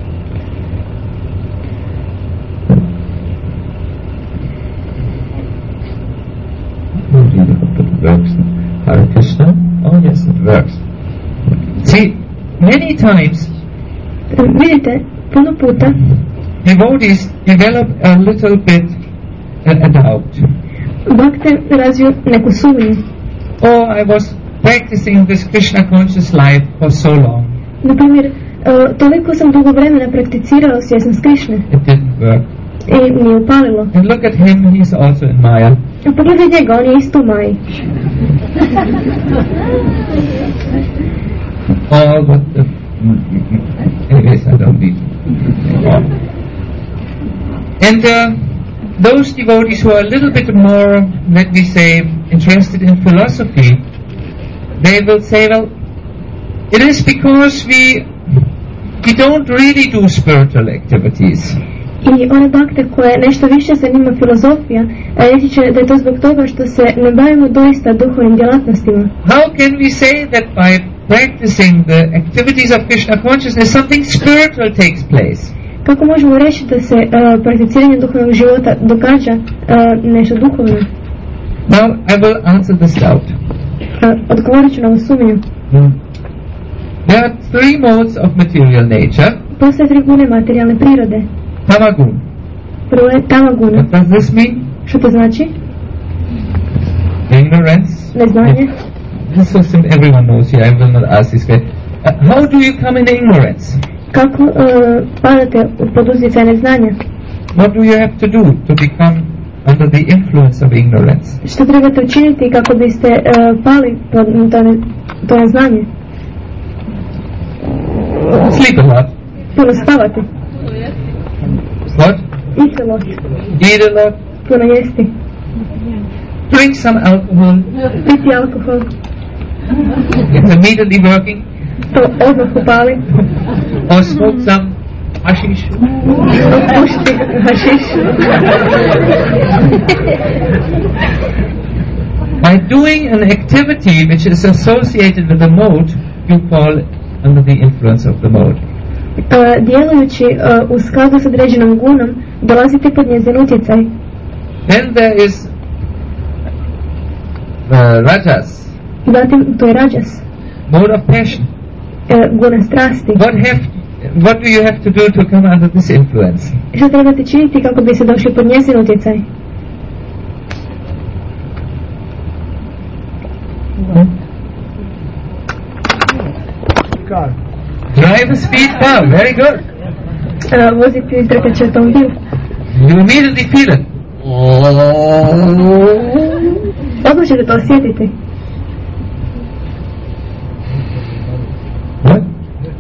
Hare Krishna. Oh yes, it works. See, many times vidite, puno puta devotees develop a little bit a doubt. Bhakte razviju neku sumnju. Oh, I was practicing this Krishna conscious life for so long. Na primjer, toliko sam dugo vremena prakticirao svjesnost Krišne. It didn't work. I nije upalilo. And look at him, he's also in Maya. Pogledaj njega, on je isto u Maji. All what the... Anyways, I don't need more. And those devotees who are a little bit more, let me say, interested in philosophy, they will say, well, it is because we don't really do spiritual activities. I one bakte koje nešto više zanima filozofija, reći će da je to zbog toga što se ne bavimo doista duhovnim djelatnostima. How can we say that by practicing the activities of Krishna consciousness something spiritual takes place? Kako možemo reći da se prakticiranje duhovnog života događa nešto duhovno? Now I will answer this doubt. Odgovorit ću na ovu sumnju. There are three modes of material nature. Postoje tri gune materijalne prirode. Tamagun. Prvo je tamaguna. What does this mean? Što to znači? Ignorance. Neznanje. This is everyone knows here. I will not ask this way. How do you come in ignorance? Kako padate pod utjecaj neznanja? What do you have to do to become under the influence of ignorance? Što trebate učiniti kako biste pali pod to neznanje? Sleep a lot. Puno spavati. What? Eat a lot. Eat a lot. Puno jesti. Drink some alcohol. Piti alkohol. It's immediately working. To odmah upali. Or smoke some hashish. Pušti hašiš. By doing an activity which is associated with the mode, you fall under the influence of the mode. Djelujući u skladu s određenom gunom, dolazite pod njezin utjecaj. Then there is rajas. Zatim to je rajas. Mode of passion. Guna strasti. What do you have to do to come under this influence? Što trebate činiti kako bi se došli pod njezin utjecaj? Drive a speed car. Very good. Voziti izdrkajući automobil. You immediately feel it. Odmah ćete to osjetiti. What?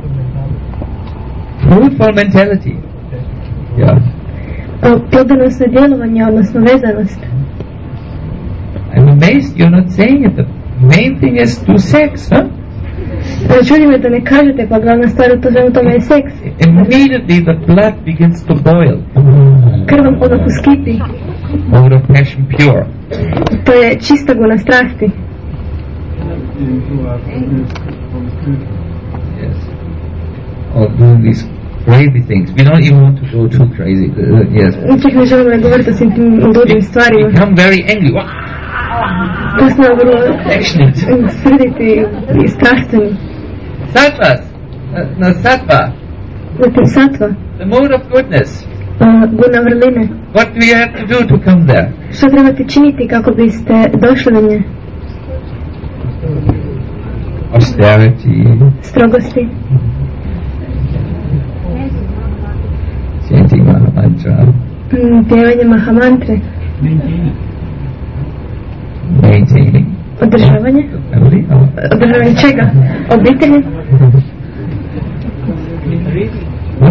Fruitful mentality. Yeah. Plodonosno djelovanje, odnosno vezanost. I'm amazed you're not saying it. The main thing is to sex, huh? Čudi me da ne kažete, pa glavna stvar u svemu tome je seks. Immediately the blood begins to boil. Krv vam odmah uskipi. Mode of passion pure. To je čista guna strasti. Yes. Or doing these crazy things. We don't even want to go too crazy. Yes. Čak ne želimo ne govoriti o svim tim ludnim stvarima. Become very angry. Kasno vrlo passionate. srditi i strastveni. Sattvas. Sattva. Zatim sattva. The mode of goodness. guna vrline. What do you have to do to come there? Što trebate činiti kako biste došli do nje? Austerity, Strogosti, chanting Mahamantra, pjevanje Mahamantre, maintaining održavanje. family. Održavanje čega? Obitelji? What?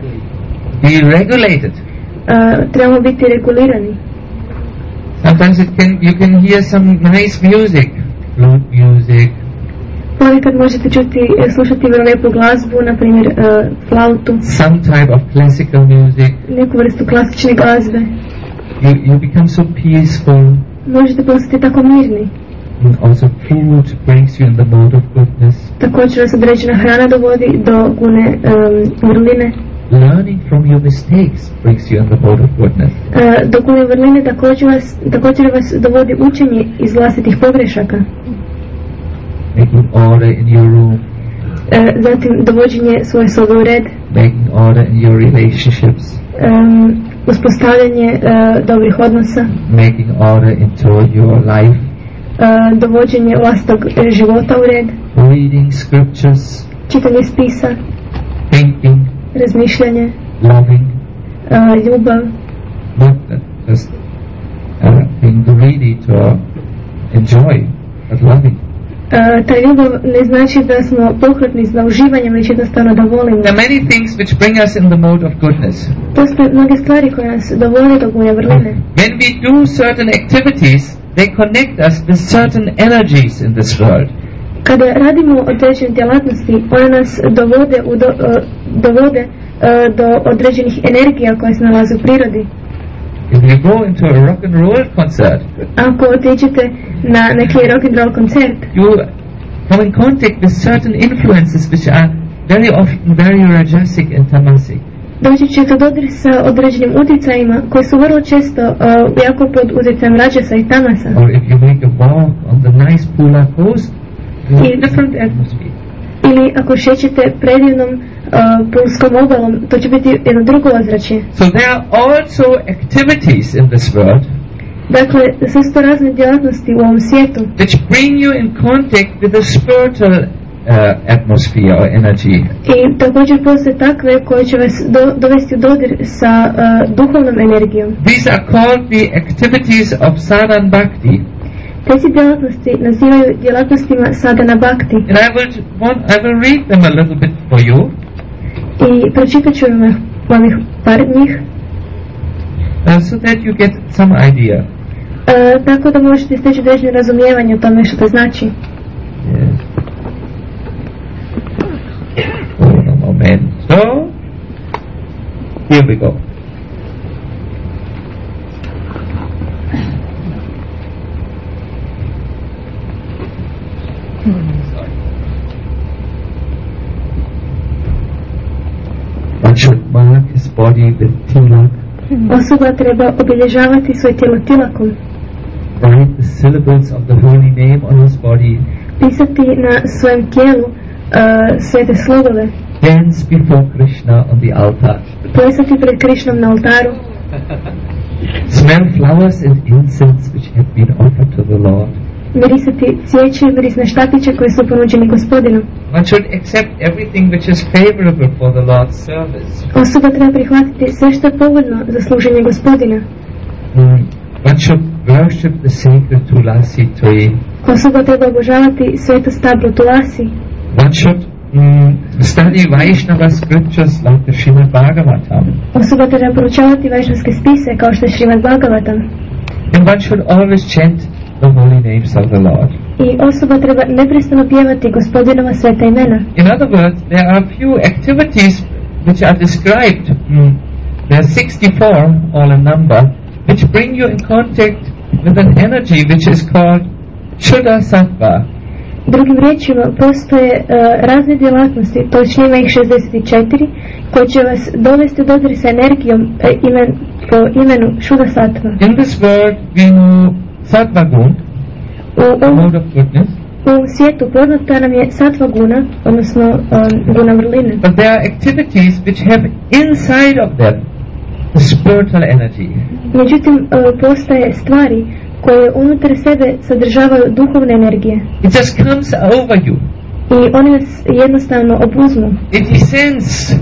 Be regulated. Trebamo biti regulirani. Sometimes you can hear some nice music, flute music, Ponekad možete slušati vrlo lijepu glazbu, na primjer flautu, some type of classical music. neku vrstu klasične glazbe. You become so peaceful. Možete postati tako mirni. And also food brings you in the mode of goodness. Također vas određena hrana dovodi do gune vrline. Learning from your mistakes brings you in the mode of goodness. Do gune vrline također vas dovodi učenje iz vlastitih pogrešaka. Making order in your room, Zatim dovođenje svoje sobe u red, making order in your relationships, uspostavljanje dobrih odnosa, making order into your life, dovođenje vlastitog života u red, reading scriptures, čitanje spisa, thinking, razmišljanje, loving, ljubav, not just being greedy to enjoy, but loving. Ta ljubav ne znači da smo pohlepni za uživanjem, već jednostavno da volimo. There are many things which bring us in the mode of goodness. Postoje mnoge stvari koje nas dovode do gune vrline. When we do certain activities, they connect us with certain energies in this world. Kada radimo određene djelatnosti, one nas dovode do određenih energija koje se nalaze u prirodi. If you go into a rock and roll concert, Ako otiđete na neki rock and roll koncert, you come in contact with certain influences which are very often very rajasic and tamasic. doći ćete u dodir sa određenim utjecajima koji su vrlo često jako pod utjecajem rađasa i tamasa. Or if you make a walk on the nice Pula coast, you have I- a different atmosphere. Ili ako šećete predivnom pulskom obalom, to će biti jedno drugo ozračje. So there are also activities in this world Dakle, sve su to razne djelatnosti u ovom svijetu which bring you in contact with the spiritual atmosphere or energy. i također postoje takve koje će vas dovesti u dodir sa duhovnom energijom. These are called the activities of sadhana bhakti. Te se djelatnosti nazivaju djelatnostima sadhana bhakti And I will read them a little bit for you, i pročitat ću vam ih par njih, so that you get some idea. tako da možete steći određeno razumijevanje o tome što to znači. Yes. Un momento. Here we go. One should mark his body with tilak, Osoba treba obilježavati svoje tijelo tilakom, write the syllables of the holy name on his body, pisati na svojem tijelu svete slogove, dance before Krishna on the altar, plesati pred Krišnom na oltaru, smell flowers and incense which have been offered to the Lord. mirisati cvijeće i mirisne štapiće koje su ponuđeni Gospodinu. One should accept everything which is favorable for the Lord's service. Osoba treba prihvatiti sve što je povoljno za služenje Gospodina. One should worship the sacred Tulasi tree. Osoba treba obožavati sveto stablo Tulasi. One should study Vaishnava scriptures like the Srimad Bhagavatam. Osoba treba proučavati vajšnavske spise kao što je Srimad Bhagavatam. And one should always chant the holy names of the Lord. I osoba treba neprestano pjevati Gospodinova sveta imena. In other words, there are few activities which are described. There are 64 all in number, which bring you in contact with an energy which is called Shuddha Sattva. Drugim riječima, postoje razne djelatnosti, točnije ima ih 64, koje će vas dovesti u dodir sa energijom po imenu Shuddha Sattva. In this world, we know Sattva Gun, mode of goodness, U svijetu poznata nam je Sattva guna, odnosno guna vrline. but there are activities which have inside of them spiritual energy. Međutim, postoje stvari koje unutar sebe sadržavaju duhovne energije. It just comes over you. I one nas jednostavno obuzmu. It descends.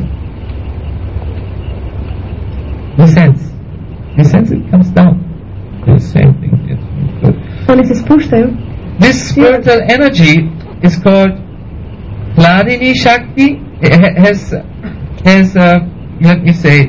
Descends, it comes down. The same thing. One se spuštaju. This spiritual energy is called Hladini Shakti. It has let me say,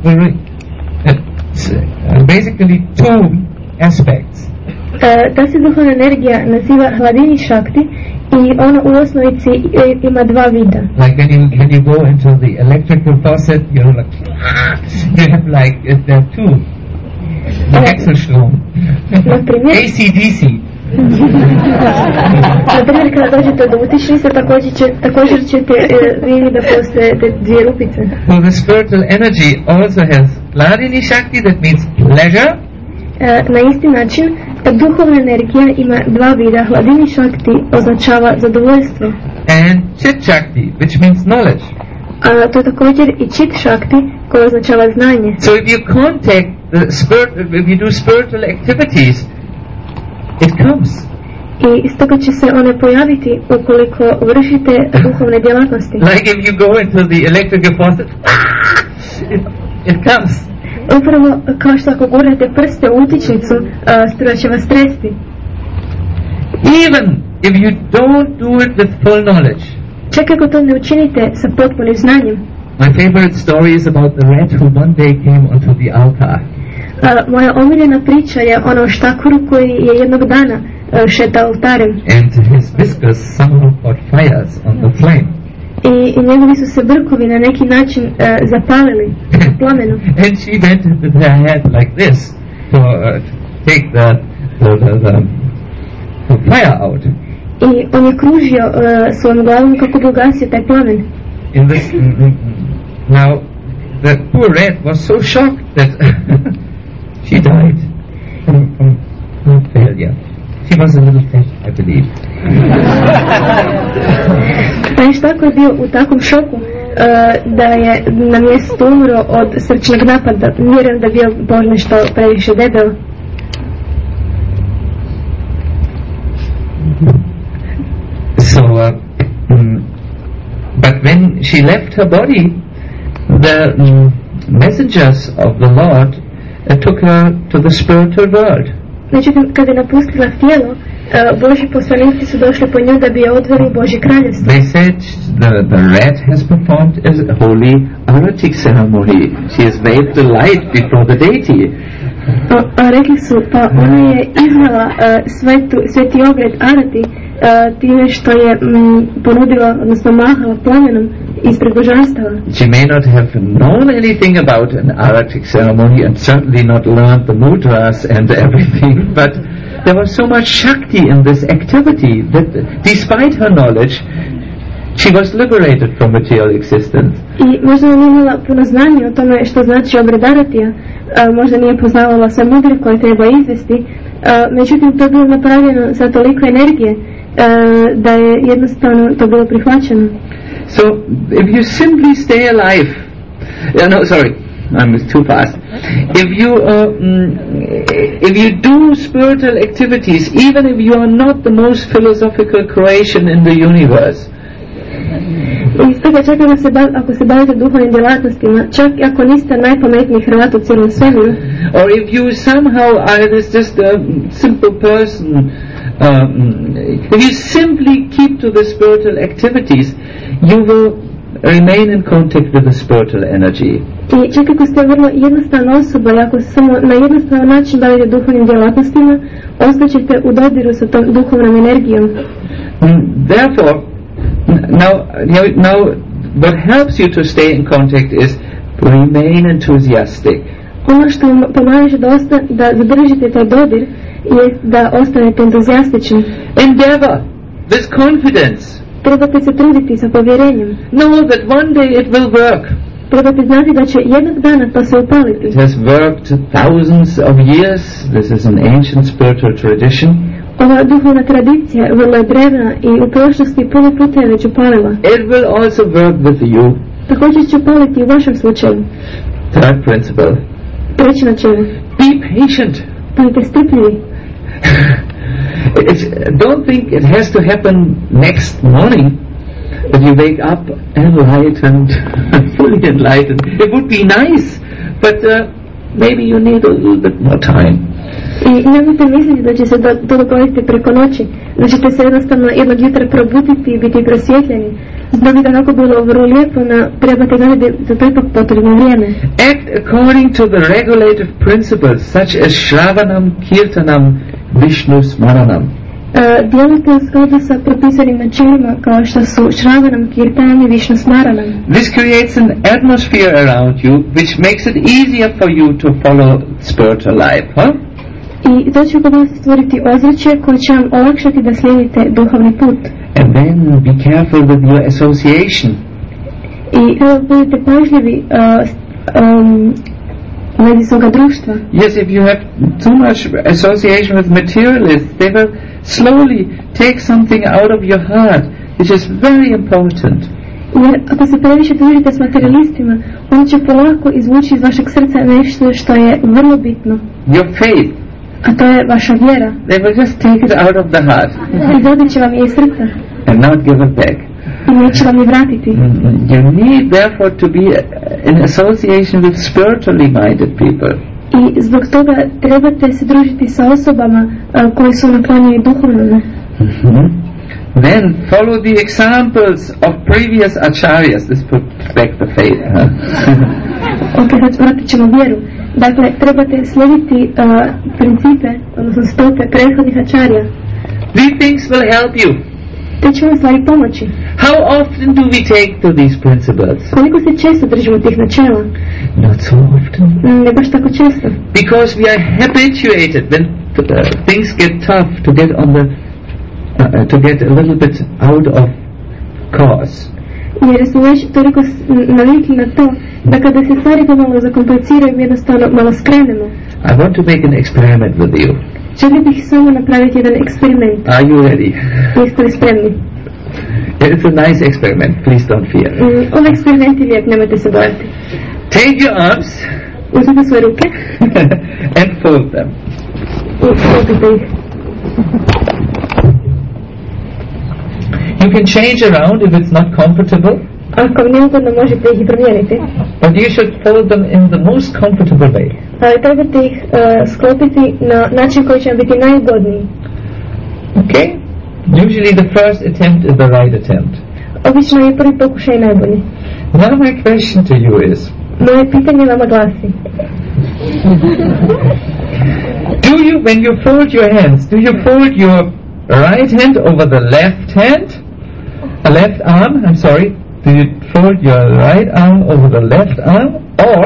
basically two aspects. Ta se duhovna energija naziva Hladini Shakti i ona u osnovici ima dva vida. Like when you go into the electrical faucet, you have there are two. Wechselstrom. AC/DC. Na primjer, kada dođete do utičnice, također ćete vidjeti da postoje te dvije rupice. So the spiritual energy also has Hladini Shakti, that means pleasure. Na isti način, duhovna energija ima dva vida. Hladini Shakti označava zadovoljstvo. And Chit Shakti, which means knowledge. A to je također i Chit Shakti, koje označava znanje. So if you contact the spirit, if you do spiritual activities, it comes. I iz toga će se one pojaviti ukoliko vršite duhovne djelatnosti. Like if you go into the electrical faucet, it comes. Upravo kao što ako gurnete prste u utičnicu, struja će vas tresti. Even if you don't do it with full knowledge. Čak ako to ne učinite sa potpunim znanjem. My favorite story is about the rat who one day came onto the altar. Moja omiljena priča je ono štakuru koji je jednog dana šetao altarem. And his whiskers somehow caught fires on the flame. I njegovi su se brkovi na neki način zapalili plamenu. And she went with her head like this to take the fire out. I on je kružio svojom glavom kako bi ugasio taj plamen. In this, now the poor rat was so shocked that she died from failure. She was a little fish, I believe. Taj štakor je bio u takvom šoku da je na mjestu umro od srčnog napada. Vjerujem da je bio Bog nešto previše debel. So, but when she left her body, the messengers of the Lord took her to the spiritual world. Međutim, kada je napustila tijelo, Božji poslanici su došli po nju da bi je odveli u Božje kraljevstvo. They said the rat has performed a holy aratic ceremony. She has waved the light before the deity. Rekli su, pa ona je izvela sveti obred arati time što je ponudila, odnosno mahala plamenom ispred božanstava. She may not have known anything about an aratic ceremony and certainly not learned the mudras and everything, but there was so much Shakti in this activity that despite her knowledge, she was liberated from material existence. I možda nije imala puno znanja o tome što znači obred aratija, možda nije poznavala sve mudre koje treba izvesti, međutim to je bilo napravljeno za toliko energije da je jednostavno to bilo prihvaćeno. So if you simply stay alive, I'm too fast. If you do spiritual activities, even if you are not the most philosophical creation in the universe, i stoga čak ako se bavite duhovnim djelatnostima, čak ako niste najpametniji Hrvat u cijelom svemiru, or if you somehow are just a simple person, if you simply keep to the spiritual activities, you will remain in contact with the spiritual energy. I čak ako ste vrlo jednostavna osoba i ako se samo na jednostavan način bavite duhovnim djelatnostima, ostaćete u dodiru sa tom duhovnom energijom. Therefore, now what helps you to stay in contact is remain enthusiastic. Ono što vam pomaže da zadržite taj dodir je da ostanete entuzijastični. Endeavor with confidence. Trebate se truditi sa povjerenjem. Know that one day it will work. Trebate znati da će jednog dana to se upaliti. It has worked thousands of years. This is an ancient spiritual tradition. Ova duhovna tradicija vrlo je drevna i u prošlosti puno puta je već upalila. It will also work with you. Također će upaliti u vašem slučaju. Third principle. Treće načelo. Be patient. Budite strpljivi. Don't think it has to happen next morning that you wake up enlightened, fully enlightened. It would be nice, but maybe you need a little bit more time. I nemojte misliti da će se to dogoditi preko noći, da ćete se jednostavno jednog jutra probuditi i biti prosvjetljeni. Da bi onako bilo vrlo lijepo, trebate gledati za to ipak potrebno vrijeme. Act according to the regulative principles such as Shravanam, Kirtanam, Vishnu Smaranam. Djelujte u skladu sa propisanim načelima kao što su Shravanam, Kirtanam i Vishnu Smaranam. This creates an atmosphere around you which makes it easier for you to follow spiritual life. I to će kod vas stvoriti ozračje koje će vam olakšati da slijedite duhovni put. And then be careful with your association. I budite pažljivi glede svoga društva. Yes, if you have too much association with materialists, they will slowly take something out of your heart, which is very important. Jer ako se previše družite s materialistima, on će polako izvući iz vašeg srca nešto što je vrlo bitno. Your faith. A to je vaša vjera. They will just take it out of the heart. Izvodit će vam je iz srca. And not give it back. I neće vam je vratiti. You need therefore to be in association with spiritually minded people. I zbog toga trebate se družiti sa osobama koji su naklonjeni duhovno. Then follow the examples of previous acharyas. This puts back the faith. Ok, vratit ćemo vjeru. Dakle, trebate slijediti principe, odnosno stope prethodnih acharya. These things will help you. Te će vam stvari pomoći. How often do we take to these principles? Koliko se često držimo tih načela? Not so often. Ne baš tako često. Because we are habituated when things get tough to get on the to get a little bit out of course. Jer smo već toliko navikli na to da kada se stvari pomalo zakompliciraju jednostavno malo skrenemo. I want to make an experiment with you. Želim bih samo napraviti jedan eksperiment. Are you ready? Jeste li spremni? It's a nice experiment. Please don't fear. Ovaj eksperiment je lijep, nemojte se bojati. Take your arms uzmite svoje ruke and fold them. I sklopite ih. You can change around if it's not comfortable. Ako vam nije ugodno, možete ih i promijeniti. But you should fold them in the most comfortable way. Ali trebate ih sklopiti na način koji će vam biti najugodniji. Okay? Usually the first attempt is the right attempt. Obično je prvi pokušaj najbolji. Now my question to you is, moje pitanje vama glasi. Do you, when you fold your hands, do you fold your right hand over the left hand? Left arm, I'm sorry. Do you fold your right arm over the left arm, or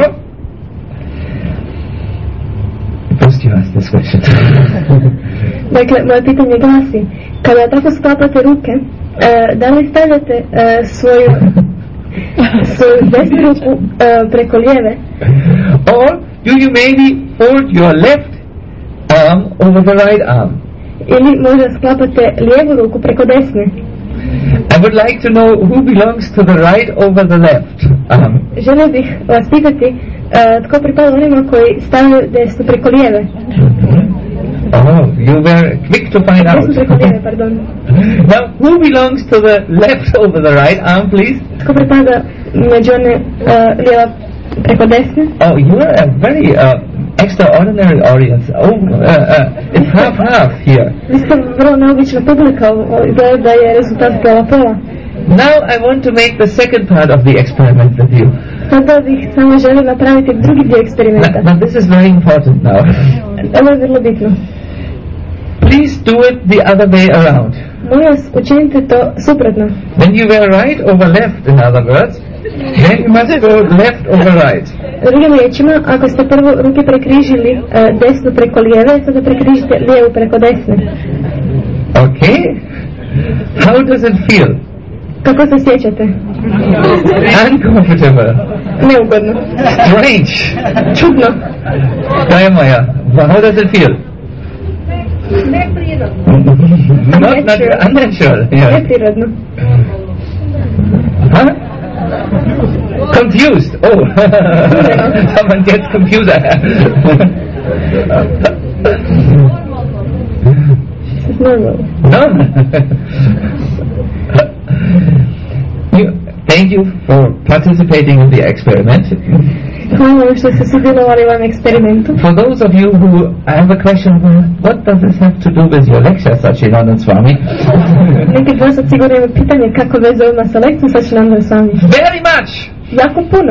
first you ask this question. Dakle, moje pitanje glasi, kada tako sklapate ruke, da li stavljate svoju desnu ruku preko lijeve? Or do you maybe fold your left arm over the right arm? Ili možda sklapate lijevu ruku preko desne? I would like to know who belongs to the right over the left arm. Želio bih vas pitati tko pripada onima koji stavljaju desnu preko lijeve. Oh, you were quick to find out. Desnu preko lijeve, pardon. Now, who belongs to the left over the right arm, please? Tko pripada među one lijeva preko desne? Oh, you are a very extraordinary audience. Oh, it's half here. Vi ste vrlo neobična publika, izgleda da je rezultat pola. Now I want to make the second part of the experiment with you. Sada bih samo želio napraviti drugi dio eksperimenta. Now this is very important now. Ovo je vrlo bitno. Please do it the other way around. Molim vas, učinite to suprotno. When you were right over left, in other words, then you must go left over right. Drugim riječima, ako ste prvo ruke prekrižili desnu preko lijeve, sada prekrižite lijevu preko desne. Okay? How does it feel? Kako se sjećate? Uncomfortable. Neugodno. Strange. Čudno. Maja, how does it feel? Not unnatural. Yeah. Neprirodno. Huh? Confused. Oh, someone gets confused. Normal. No. Thank you for participating in the experiment. Hvala vam što ste sudjelovali u ovom eksperimentu. For those of you who have a question, what does this have to do with your lecture, Sachinandan Swami? Neki od vas sigurno ima pitanje kako veze ima sa lekcijom Sachinandan Swami. Very much. Jako puno.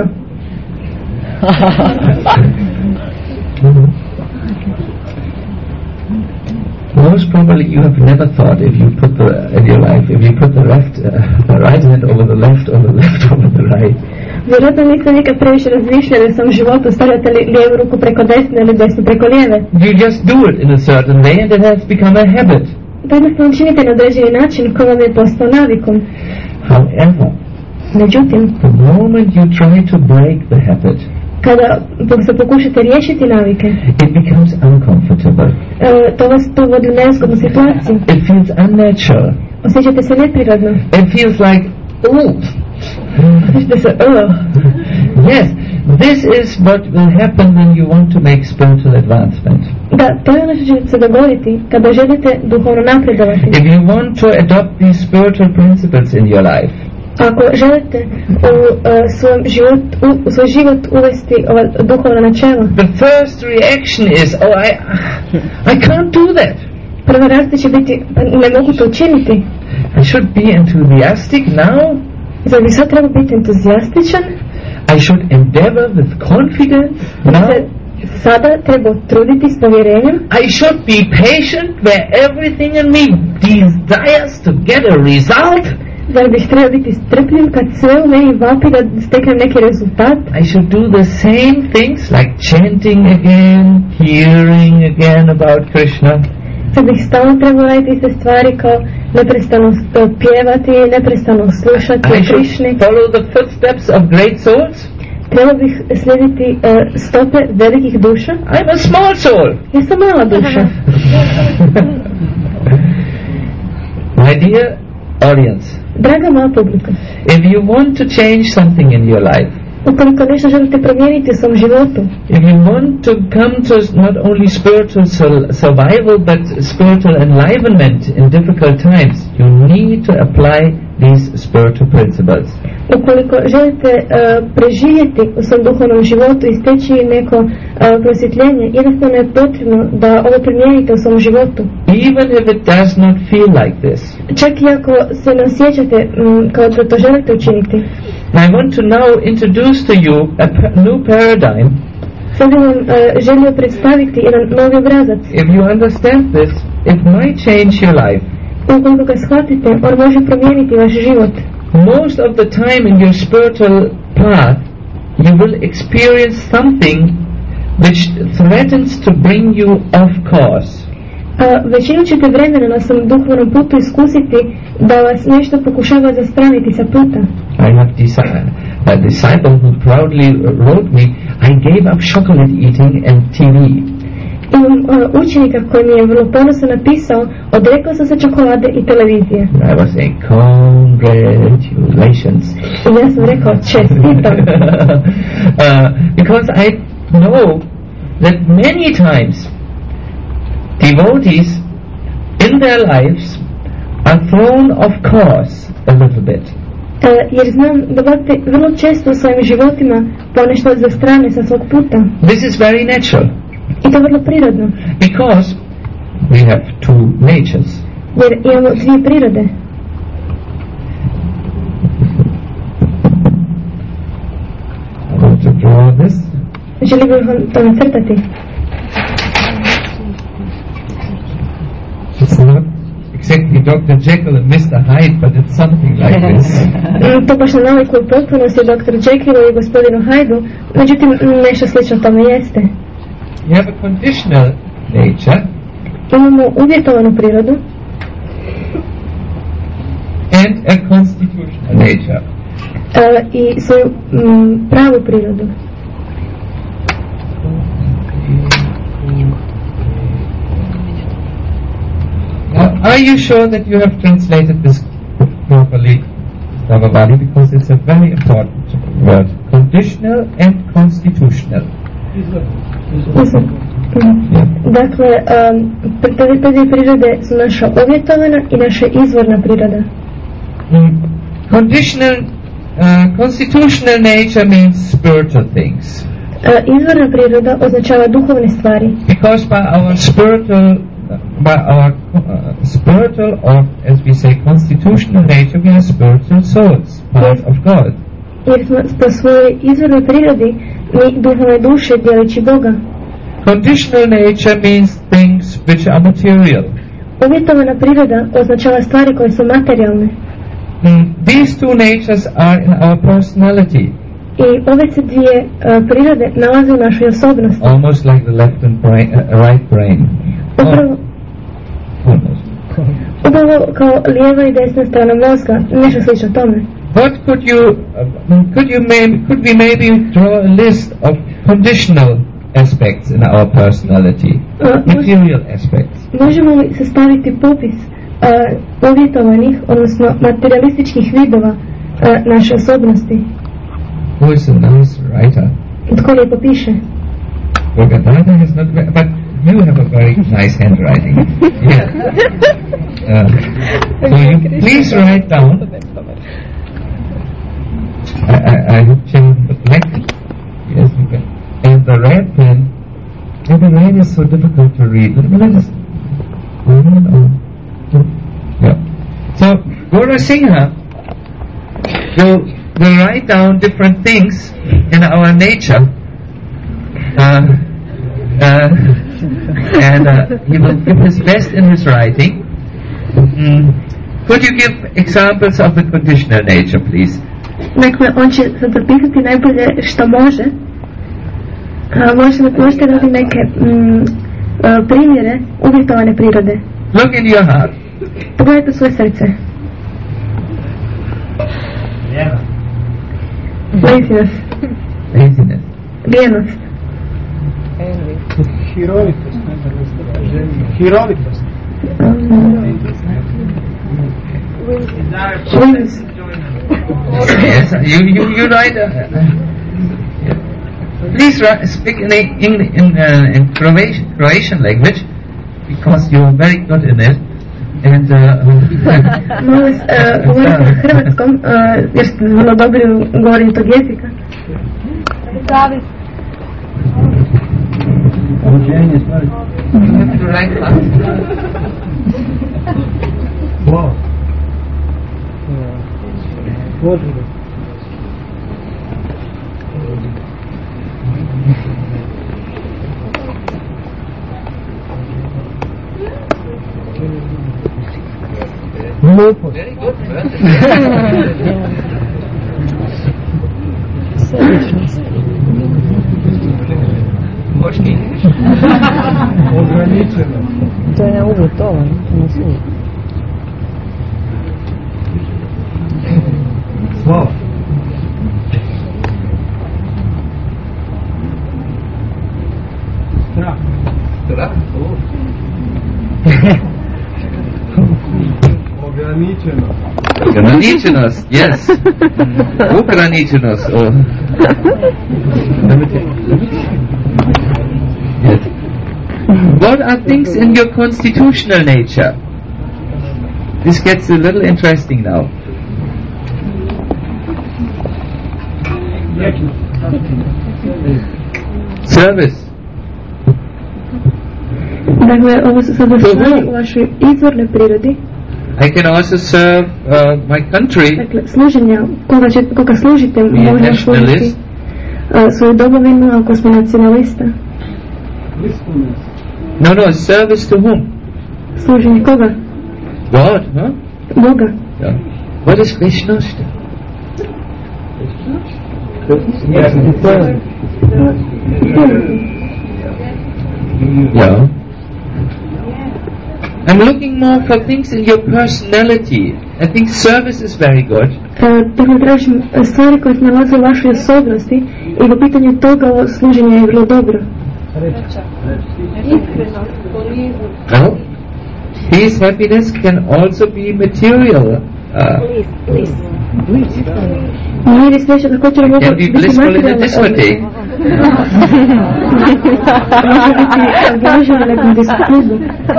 Most probably you have never thought if you put in your life, if you put the right hand over the left or the left over the right. Vjerojatno niste nikad previše razmišljali o svom životu, stavljate li lijevu ruku preko desne ili desnu preko lijeve. You just do it in a certain way and it has become a habit. To jednostavno činite na određeni način koji vam je postao navikom. However, Međutim, the moment you try to break the habit, kada se pokušate riješiti navike, it becomes uncomfortable. To vas to vodi u nezgodnu situaciju. It feels unnatural. Osjećate se neprirodno. It feels like, Osjećate se, Yes, this is what will happen when you want to make spiritual advancement. Da, to je ono što će se dogoditi kada želite duhovno napredovati. If you want to adopt these spiritual principles in your life, ako želite u svoj život uvesti ova duhovna načela, the first reaction is, I can't do that. Prva reakcija će biti, ne mogu to učiniti. I should be enthusiastic now. Zar bi sad treba biti entuzijastičan? I should endeavor with confidence now. Sada treba truditi s povjerenjem. I should be patient where everything in me desires to get a result. Zar bih trebao biti strpljiv kad sve u meni vapi da steknem neki rezultat? I should do the same things like chanting again, hearing again about Krishna. Zar bih stalno trebao raditi iste stvari kao neprestano pjevati, neprestano slušati o Krišni? Follow the footsteps of great souls. Trebao bih slijediti stope velikih duša. I'm a small soul. Ja sam mala duša. My dear audience, draga moja publika, if you want to change something in your life, ukoliko nešto želite promijeniti u svom životu, if you want to come to not only spiritual survival but spiritual enlivenment in difficult times, you need to apply these spiritual principles. Ukoliko želite preživjeti u svom duhovnom životu i steći neko prosvjetljenje, jednostavno je potrebno da ovo primijenite u svom životu. Even if it does not feel like this. Čak i ako se ne osjećate kao da to želite učiniti. I want to now introduce to you a new paradigm. Sad vam želio predstaviti jedan novi obrazac. If you understand this, it might change your life. Ukoliko ga shvatite, on može promijeniti vaš život. Most of the time in your spiritual path, you will experience something which threatens to bring you off course. Većinu ćete vremena na svom duhovnom putu iskusiti da vas nešto pokušava zastraniti sa puta. I have a disciple who proudly wrote me, I gave up chocolate eating and TV. Imam učenika koji mi je vrlo ponosno napisao, odrekao sam se čokolade i televizije. I was saying, congratulations. I ja sam rekao, čestitam. Because I know that many times devotees in their lives are thrown off course a little bit. Jer znam da bhakti vrlo često u svojim životima ponešto zastrane sa svog puta. This is very natural. I to vrlo prirodno. Because we have two natures. Jer imamo dvije prirode. I want to draw this. Želim bih vam to nacrtati. It's not exactly Dr. Jekyll and Mr. Hyde, but it's something like this. To baš ne nalikuje u potpunosti Dr. Jekyll i gospodinu Hydu, međutim nešto slično tome jeste. You have a conditional nature. Imamo uvjetovanu prirodu and a constitutional nature. I svoju pravu prirodu. Now, are you sure that you have translated this properly? Bhagavadi because it's a very important word. Conditional and constitutional. Dakle, te prirode su naša uvjetovana i naša izvorna priroda. Conditional, constitutional nature means spiritual things. Izvorna priroda označava duhovne stvari. Because by our spiritual or as we say constitutional nature we are spiritual souls, part of God. Jer smo po svojoj izvornoj prirodi mi duhovne duše djelići Boga. Conditional nature means things which are material. Uvjetovana priroda označava stvari koje su materijalne. These two natures are in our personality. I ove se dvije prirode nalaze u našoj osobnosti. Almost like the left and right brain. Upravo kao lijeva i desna strana mozga, nešto slično tome. What could we maybe draw a list of conditional aspects in our personality, material aspects? Možemo li sastaviti popis uvjetovanih, odnosno materialističkih vidova naše osobnosti? Who is a nice writer? Tko lijepo piše? Bhagavata has not, but you have a very nice handwriting. Yeah. So you please write down. I have changed the black. Yes, you can. And the red pen. And the red is so difficult to read. Let us. Yeah. So Guru Singha will write down different things in our nature. And he will give his best in his writing. Could you give examples of the conditional nature, please? Dakle, on će sad zapisati najbolje što može. Možete dati neke primjere uvjetovane prirode. Look in your heart. Pogledajte svoje srce. Laziness. Lijenost. Hirovitost. Yes, you write. Please speak in Croatian language because you are very good in it. And molim govorite na hrvatskom jer ste vrlo dobri u govorenju tog jezika. David. Wow. very good. Ograničeno. To je uvjetovano, na svijet. Slava. Strah. Strah? Ograničeno. Ograničenost, yes. Ograničenost. Yes. What are things in your constitutional nature? This gets a little interesting now. Service. Dakle, ovo su sada stvari u vašoj izvornoj prirodi. I can also serve my country. Dakle, služenja, koga služite, možda služiti svoju domovinu, ako smo nacionalista. No, service to whom? Služenje koga? God, huh? Boga. Yeah. What is Krishnašta? Yeah. I'm looking more for things in your personality. I think service is very good. Dakle, tražim stvari koje se nalaze u vašoj osobnosti i po pitanju toga ovo služenje je vrlo dobro. Peace, happiness can also be material. Mir i sreća također mogu Can be biti blissful in a materijalne discotheque. može biti blažen na nekom diskubu.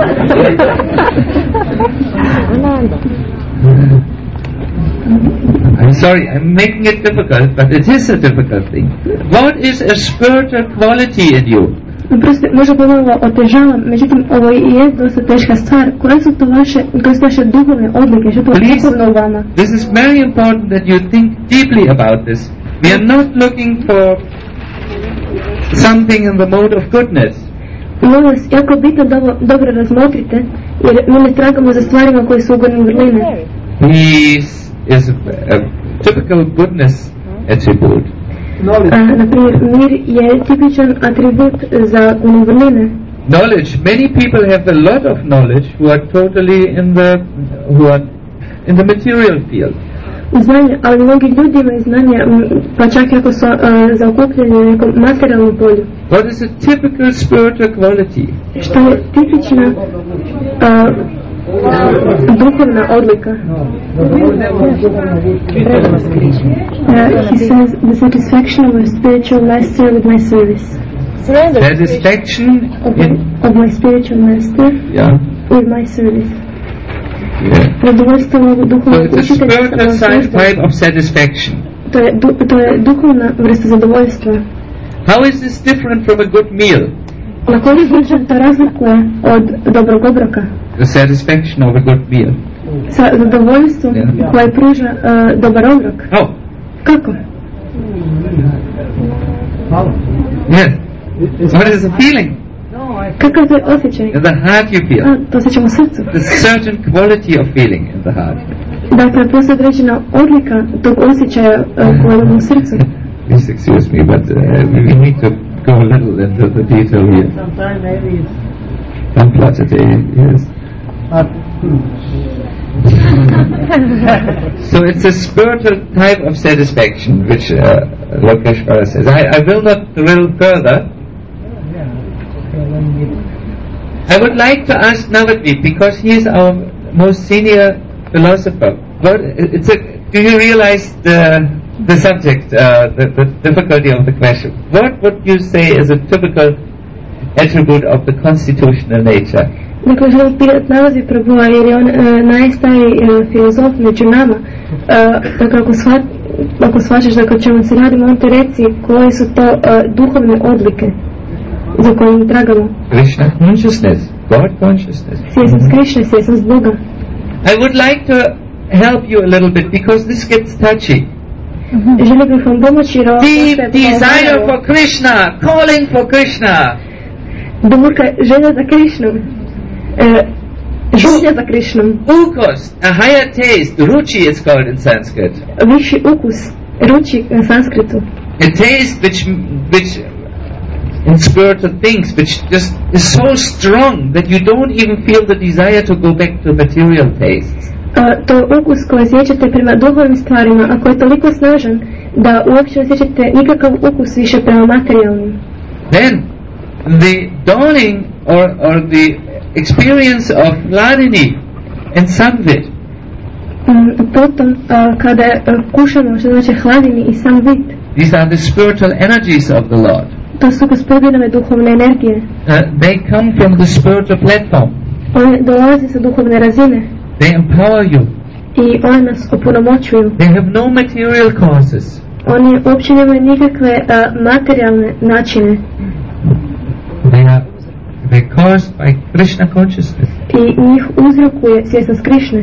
I'm sorry, I'm making it difficult, but it is a difficult thing. What is a spiritual quality in you? Prosto, možda pomalo otežavam, međutim ovo je dosta teška stvar. Koje su to vaše duhovne odlike, što to duhovno u vama? This is very important that you think deeply about this. We are not looking for something in the mode of goodness. Molim vas, jako je bitno da ovo dobro razmotrite, jer mi ne tragamo za stvarima koje su ugodne vrline. Peace is a typical goodness attribute. Naprimjer, mir je tipičan atribut za vrline. Knowledge. Many people have a lot of knowledge who are totally in the material field. Znanje, ali mnogi ljudi imaju znanje, pa čak i ako su zaokupljeni u nekom materijalnom polju. What is a typical spiritual quality? Što je tipična duhovna odlika. He says the satisfaction of a spiritual master with my service. Satisfaction Of my spiritual master with my service. Zadovoljstvo ovog So duhovnog it's a učitelja spiritual type of satisfaction. To je duhovna vrsta zadovoljstva. How is this different from a good meal? Na koji način to razlikuje od dobrog obroka? The satisfaction of a good meal. Sa zadovoljstvom koje pruža dobar obrok. How? Kako? Yes. What is the feeling? Kakav je to osjećaj? In the heart you feel. To osjećam u srcu. There's a certain quality of feeling in the heart. Dakle, postoji određena odlika tog osjećaja koja imamo u srcu. Please excuse me, but we need to go a little into the detail here. Sometimes maybe it's Saturday, yes. not So it's a spiritual type of satisfaction, which Lokeshvara says. I will not drill further. I would like to ask Navadvip, because he is our most senior philosopher. Do you realize the subject, the difficulty of the question? What would you say is a typical attribute of the constitutional nature? Dakle, želim pitati Navadvip Prabhuva, jer je on najstariji filozof među nama. Dakle, ako shvaćaš da kad ćemo se radimo, on te reci koje su to duhovne odlike za kojim tragamo. Krishna consciousness, God consciousness. Svjesnost Krišne, svjesnost Boga. I would like to help you a little bit, because this gets touchy. Želim bih vam pomoći jer ovo Deep desire for Krishna, calling for Krishna. duboka želja za Krišnom. Želja za Krišnom. Ukos, a higher taste, ruchi is called in Sanskrit. Viši ukus, ruči na sanskritu. A taste which in spiritual things, which just is so strong that you don't even feel the desire to go back to material tastes. To je ukus koji osjećate prema duhovnim stvarima, a koji je toliko snažan da uopće osjećate nikakav ukus više prema materijalnim. Then the dawning or the experience of Hladini and Samvit. Potom kada kušamo, što znači Hladini i Samvit, These are the spiritual energies of the Lord. to su gospodinove duhovne energije. They come from the spiritual platform. One dolaze sa duhovne razine They empower you. i one nas opunomoćuju. They have no material causes. Oni uopće nemaju nikakve materijalne načine They're caused by Krishna consciousness. i njih uzrokuje svjesnost Krišne.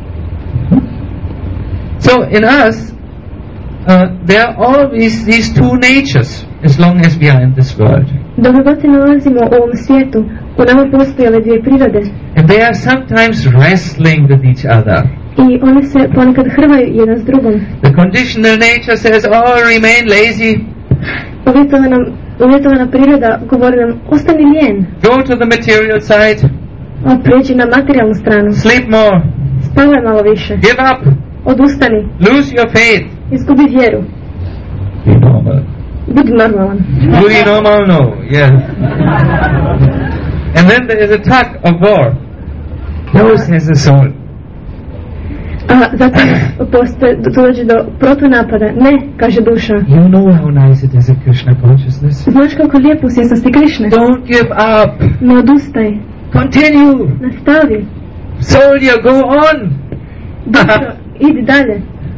So in us, there are always these two natures as long as we are in this world. Dok god se nalazimo u ovom svijetu, u nama postoje ove dvije prirode And they are sometimes wrestling with each other. i one se ponekad hrvaju jedan s drugom. The conditional nature says, oh, remain lazy, Uvjetovana priroda govori nam, ostani lijen, go to the material side, prijeđi na materijalnu stranu, sleep more, spavaj malo više, give up, odustani, lose your faith. izgubi vjeru, Be normal. budi normalan. Be normal, no, yes. And then there is a tug of war. Those has a soul. A zatim dođe do protunapada. Ne, kaže duša. You know how nice it is in Krishna consciousness. Znaš kako lijepo u svjesnosti Krišne. Don't give up. Ne odustaj. Continue. Nastavi. Soldier, go on. Dušo, idi dalje.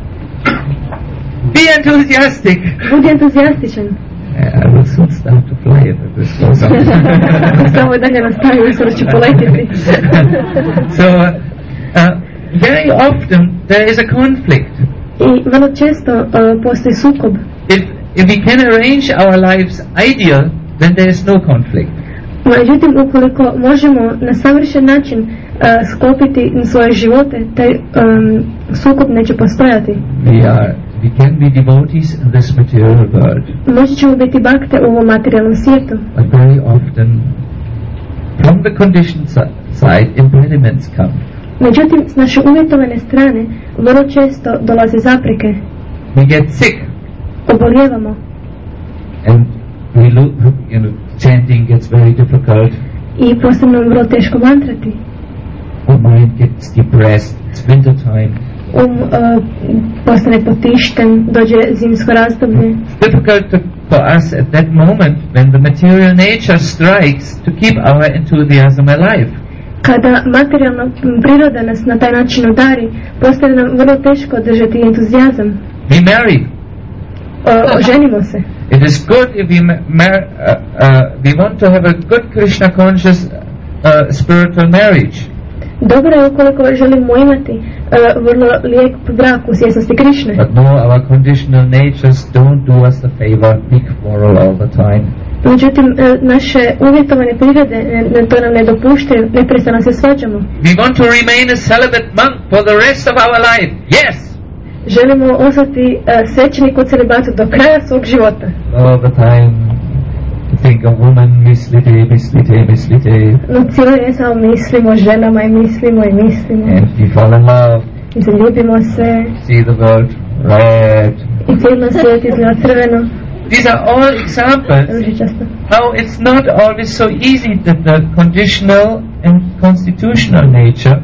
Be enthusiastic. Budi entuzijastičan. I will soon start to fly if this goes on. Samo je dalje nastavi, uskoro ću poletiti. So, very often there is a conflict. I vrlo često postoji sukob. If we can arrange our lives ideal, then there is no conflict. Međutim, ukoliko možemo na savršen način sklopiti svoje živote, taj sukob neće postojati. We can be devotees in this material world. Možda ćemo biti bakte u ovom materijalnom svijetu. But very often, from the conditioned side, impediments come. Međutim, s naše uvjetovane strane vrlo često dolaze zapreke. We get sick. Obolijevamo. And we look, chanting gets very difficult. I posebno vrlo teško mantrati. Our mind gets depressed. It's winter time. Postane potišten, dođe zimsko razdoblje. It's difficult for us at that moment when the material nature strikes to keep our enthusiasm alive. Kada materijalna priroda nas na taj način udari, postane nam vrlo teško držati entuzijazam. We marry. Ženimo se. It is good if we want to have a good Krishna conscious spiritual marriage. Dobro je ukoliko želimo imati vrlo lijep brak u svjesnosti Krišne. But no, our conditional natures don't do us the favor, big quarrel all the time. Međutim, naše uvjetovane prirode to nam ne dopuštaju, neprestano se svađamo. We want to remain a celibate monk for the rest of our life. Yes. Želimo ostati svećenik u celibatu do kraja svog života. All the time think of woman, mislite. No cijelo je samo mislimo ženama i mislimo. And we fall in love. I zaljubimo se. See the world red. I cijelo svijet izgleda crveno. These are all examples how it's not always so easy that the conditional and constitutional nature,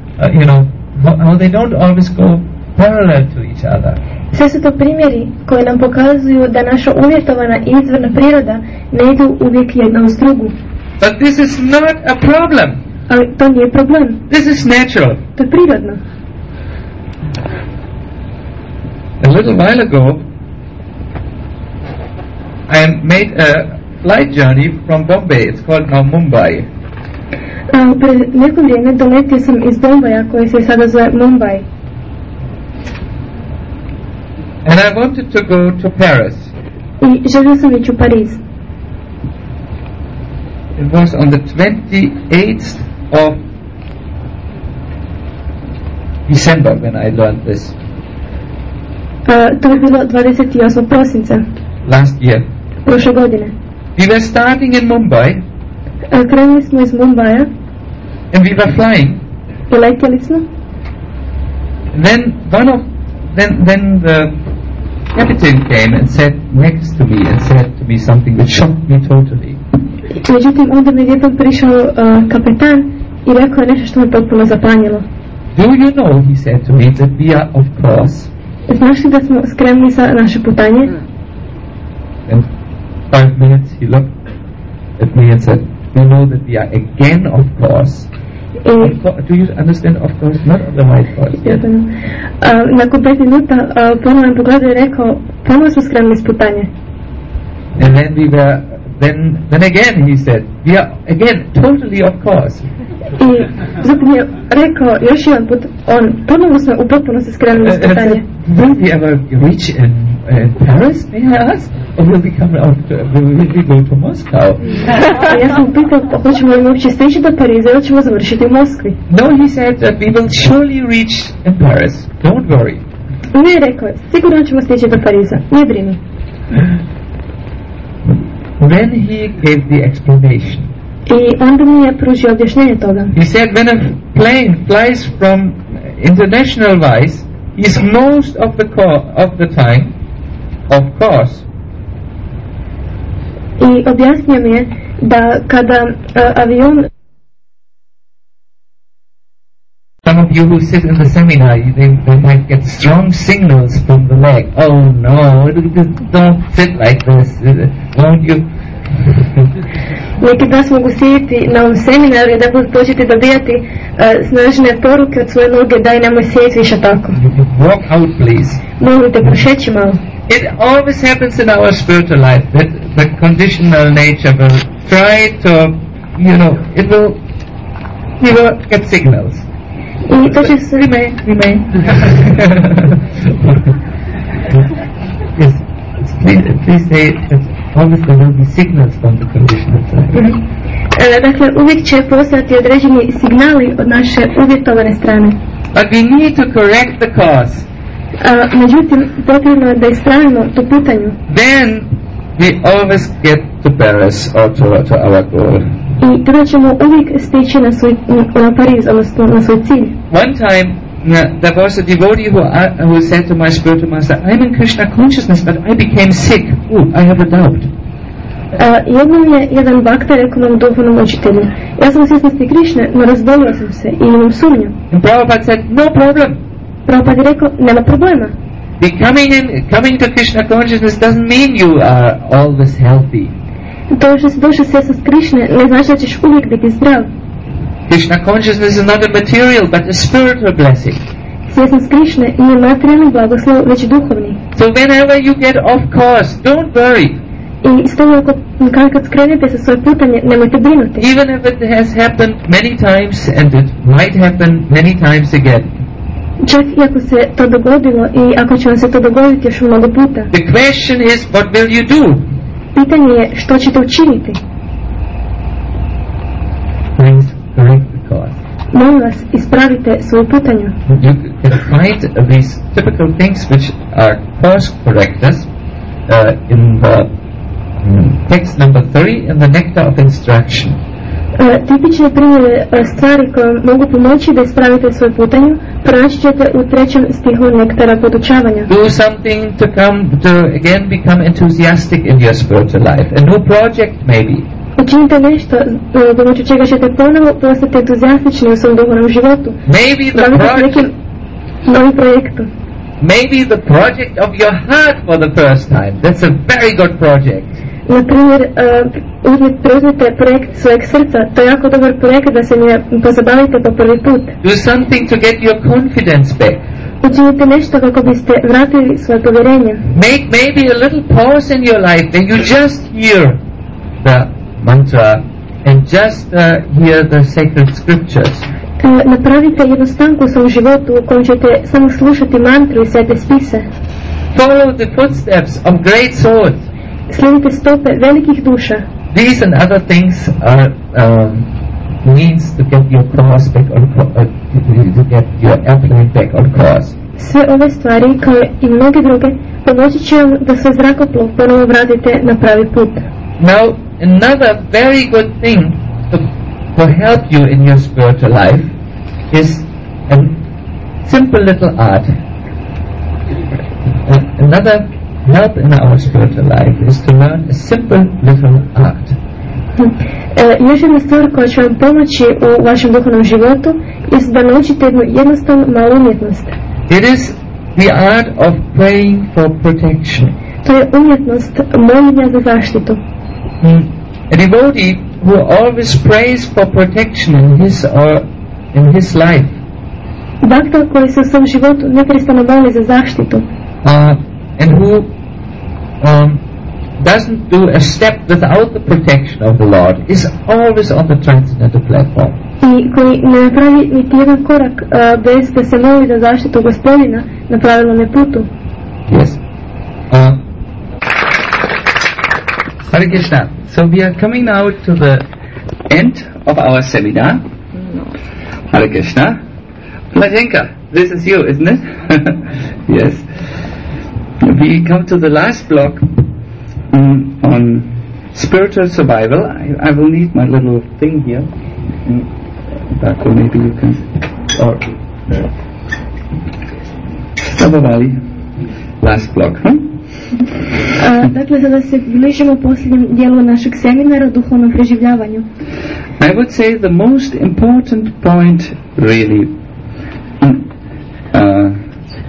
how they don't always go parallel to each other. Sve su to primjeri koji nam pokazuju da naša uvjetovana i izvorna priroda ne idu uvijek jedna uz drugu. But this is not a problem. Ali to nije problem. This is natural. To je prirodno. A little while ago, I made a flight journey from Bombay. It's called now Mumbai. Pred neko vrijeme doletio sam iz Bombaja koji se sada zove Mumbai. And I wanted to go to Paris. I želio sam ići u Pariz. It was on the 28th of December when I learned this. To je bilo 28. prosinca. Last year. Prošle godine. We were starting in Mumbai. Krenuli smo iz Mumbaja. And we were flying. I letjeli smo. Then then the captain came and sat next to me and said to me something that shocked me totally. Međutim, onda mi je prišao kapetan i rekao nešto što me potpuno zapanjilo. Do you know, he said to me, that we are of course. Znaš li da smo spremni za naše putanje? In 5 minutes he looked at me and said, you know that we are again of course. Do you understand, of course, not the right course? Nakon 5 minuta ponovno me pogledao i rekao, ponovno smo spremni za putanje. And then we were, then again he said, we are again totally of course. I zatim je rekao još jedan put, ponovno smo u potpunosti skrenuli iz putanje. Will we ever reach in Paris, may I ask? Or will we come out, will we go to Moscow? Ja sam pitao, hoćemo li uopće stići do Pariza ili ćemo završiti u Moskvi? No, he said that we will surely reach in Paris. Don't worry. Ne, rekao je, sigurno ćemo stići do Pariza, ne brini. When he gave the explanation, I onda mi je pružio objašnjenje toga. He said when a plane flies from international wise, is most of the time, of course. I objasnio mi je da kada avion Some of you who sit in the seminar, they might get strong signals from the leg. Oh no, don't sit like this, won't you? Neki od vas mogu sjediti na ovom seminaru i da početi dobijati snažne poruke od svoje noge, daj nemoj sjediti više tako. Walk out, please. Molim te, prošeći malo. It always happens in our spiritual life that the conditional nature will try to, it will get signals. I to će se... Remain. Yes, please say that always there will be signals from the conditional side. Dakle, uvijek će postojati određeni signali od naše uvjetovane strane. But we need to correct the cause. Međutim, potrebno je da ispravimo tu putanju. Then we always get to Paris or to our goal. I tada ćemo uvijek stići na Pariz, odnosno na svoj cilj. One time there was a devotee who said to my spiritual master, I'm in Krishna consciousness, but I became sick. I have a doubt. Jednom je jedan bhakta rekao mom duhovnom učitelju, ja sam u svjesnosti Krišne, no razbolio sam se i imam sumnju. And Prabhupada said, no problem. Prabhupada je rekao, nema problema. Coming to Krishna consciousness doesn't mean you are always healthy. To što si došao svjesnost Krišne ne znači da ćeš uvijek biti zdrav. Krishna consciousness is not a material but a spiritual blessing. Svjesnost Krišne nije materijalni blagoslov, već duhovni. So whenever you get off course, don't worry. I stoga kad skrenete sa svoje putanje, nemojte brinuti. Even if it has happened many times and it might happen many times again. Čak i ako se to dogodilo i ako će vam se to dogoditi još mnogo puta. The question is, what will you do? Pitanje je što ćete učiniti. Please correct the cause. Molim vas, ispravite svoju putanju. You can find these typical things which are course correctors in the text number 3 in the nectar of instruction. Tipične primjere stvari koje mogu pomoći da ispravite svoju putanju pronaći ćete u 3. stihu nektara podučavanja. Do something to again become enthusiastic in your spiritual life. A new project maybe. Učinite nešto pomoću čega ćete ponovo postati entuzijastični u svom duhovnom životu. Maybe the project. Novi projektu. Maybe the project of your heart for the first time. That's a very good project. Na primjer, preuzmite projekt svojeg srca. To je jako dobar projekt da se njime pozabavite po prvi put. Do something to get your confidence back. Učinite nešto kako biste vratili svoje povjerenje. Make maybe a little pause in your life where you just hear the mantra and just hear the sacred scriptures. Napravite jednu stanku u svom životu u kojem ćete samo slušati mantru i svete spise. Follow the footsteps of great souls. Slijedite stope velikih duša. These and other things are means to get your course back to get your airplane back on course. Sve ove stvari, kao i mnoge druge, pomoći će vam da se zrakoplov ponovo vratite na pravi put. Now, another very good thing to help you in your spiritual life is a simple little art. Another help in our spiritual life is to learn a simple little art. Još jedna stvar koja će vam pomoći u vašem duhovnom životu je da naučite jednu jednostavnu malu umjetnost. It is the art of praying for protection. To je umjetnost moljenja za zaštitu. A devotee who always prays for protection in his life. Bhakta koji se u svom životu neprestano moli za zaštitu. And who doesn't do a step without the protection of the Lord is always on the transcendental platform. I koji ne napravi niti jedan korak bez da se moli za zaštitu Gospodina na pravilnom putu. Yes. Hare Krishna. So we are coming now to the end of our seminar. Hare Krishna. Placenka, this is you, isn't it? Yes. We come to the last block on spiritual survival. I will need my little thing here. That maybe you can. Or Sabhavali. Last block, huh? Dakle, sada se bližimo posljednjem dijelu našeg seminara o duhovnom preživljavanju. I would say the most important point really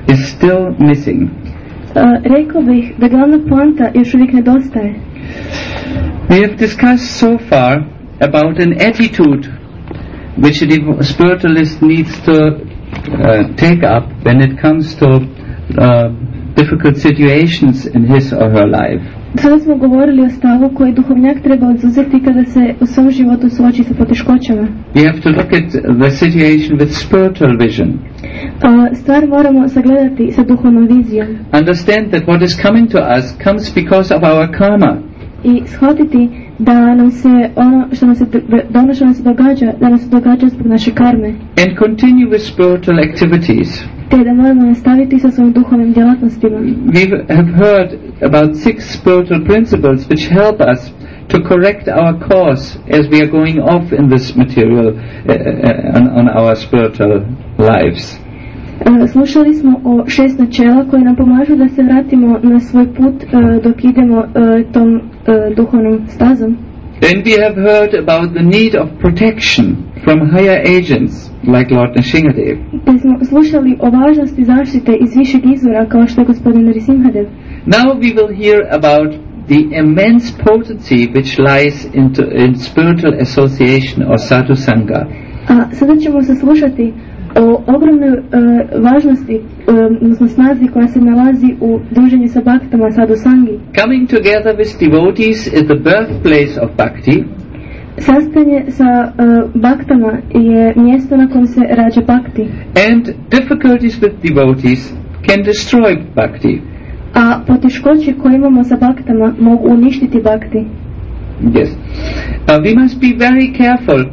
is still missing. Rekao bih da glavna poanta još uvijek nedostaje. We have discussed so far about an attitude which a spiritualist needs to take up when it comes to difficult situations in his or her life. Sada smo govorili o stavu koji duhovnjak treba oduzeti kada se u svom životu suoči sa poteškoćama. We have to look at the situation with spiritual vision. Stvar moramo sagledati sa duhovnom vizijom. Understand that what is coming to us comes because of our karma. I shvatiti da nam se ono što nam se događa zbog naše karme. And continue with spiritual activities. Te da moramo nastaviti sa svojim duhovnim djelatnostima. We have heard about 6 spiritual principles which help us to correct our course as we are going off in this material on our spiritual lives. Slušali smo o 6 načela koji nam pomažu da se vratimo na svoj put dok idemo tom duhovnom stazom. Then we have heard about the need of protection from higher agents like Lord Nrsimhadev. Te smo slušali o važnosti zaštite iz višeg izvora kao što je gospodin Nrsimhadev. Now we will hear about the immense potency which lies in spiritual association or sadhu sangha. A sada ćemo se slušati o ogromnoj važnosti, odnosno snazi koja se nalazi u druženju sa baktama, sadhu sangi. Coming together with devotees is the birthplace of bhakti. Sastanje sa baktama je mjesto na kojem se rađa bhakti. And difficulties with devotees can destroy bhakti. A poteškoće koje imamo sa baktama mogu uništiti bhakti. Yes. We must be very careful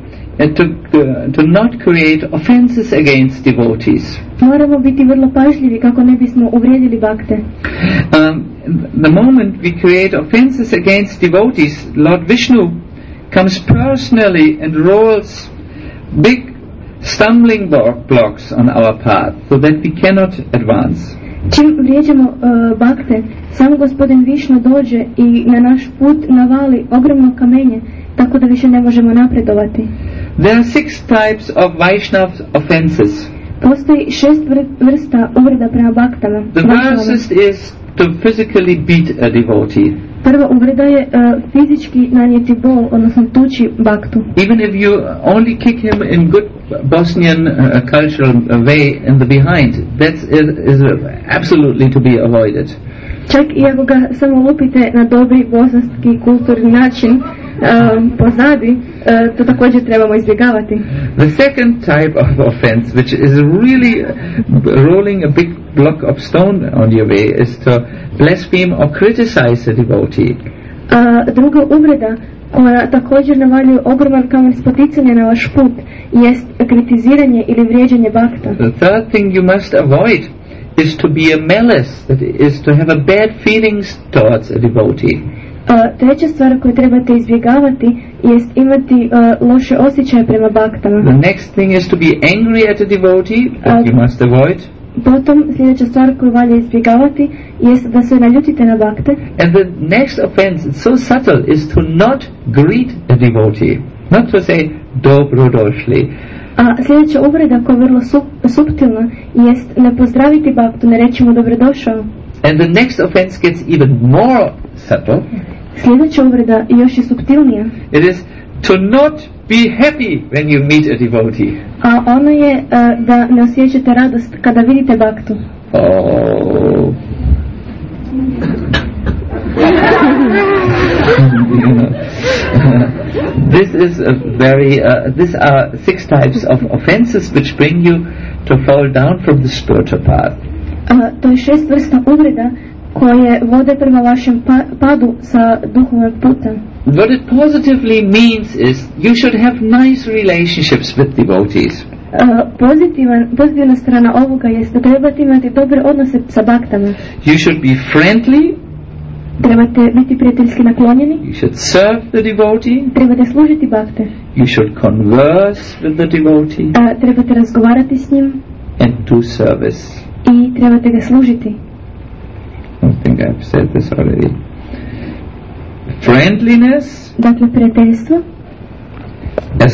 to not create offenses against devotees. Moramo biti vrlo pažljivi kako ne bismo uvrijedili bakte. The moment we create offenses against devotees, Lord Vishnu comes personally and rolls big stumbling blocks on our path so that we cannot advance. Čim vrijeđamo bakte, samo gospodin Višnu dođe i na naš put navali ogromno kamenje, tako da više ne možemo napredovati. There are 6 types of Vaishnav offenses. Postoji 6 vrsta uvreda prema baktama. The first is to physically beat a devotee. Prva uvreda je fizički nanijeti bol, odnosno tući baktu. Even if you only kick him in good Bosnian cultural way in the behind, that is absolutely to be avoided. Čak i ako ga samo lupite na dobri bosanski kulturni način pozadi, to također trebamo izbjegavati. The second type of offense, which is really rolling a big block of stone on your way, is to blaspheme or criticize a devotee. Druga uvreda koja također navaljuje ogroman kamen spoticanja na vaš put jest kritiziranje ili vrijeđanje bakta. The third thing you must avoid is to be a malice, that is to have a bad feelings towards a devotee. Treća stvar koju trebate izbjegavati jest imati loše osjećaje prema baktama. The next thing is to be angry at a devotee, that you must avoid. Potom sljedeća stvar koju valja izbjegavati jest da se naljutite na bakte. And the next offense, it's so subtle, is to not greet a devotee, not to say dobro došli. A sljedeća uvreda koja je vrlo suptilna jest ne pozdraviti baktu, ne reći mu dobrodošao. And the next offense gets even more subtle. Sljedeća uvreda još je suptilnija. It is to not be happy when you meet a devotee. A ono je da ne osjećate radost kada vidite baktu. Oh. This is a very these are 6 types of offenses which bring you to fall down from the spiritual path. To je 6 vrsta uvreda koje vode prema vašem padu sa duhovnog puta. What it positively means is you should have nice relationships with devotees. Pozitivna strana ovoga jest da trebate imati dobre odnose sa baktama. You should be friendly. Trebate biti prijateljski naklonjeni. You should serve the devotee. Trebate služiti bakte. You should converse with the devotee. Trebate razgovarati s njim. And do service. I trebate ga služiti. I think I've said this already. Friendliness. Dakle, prijateljstvo.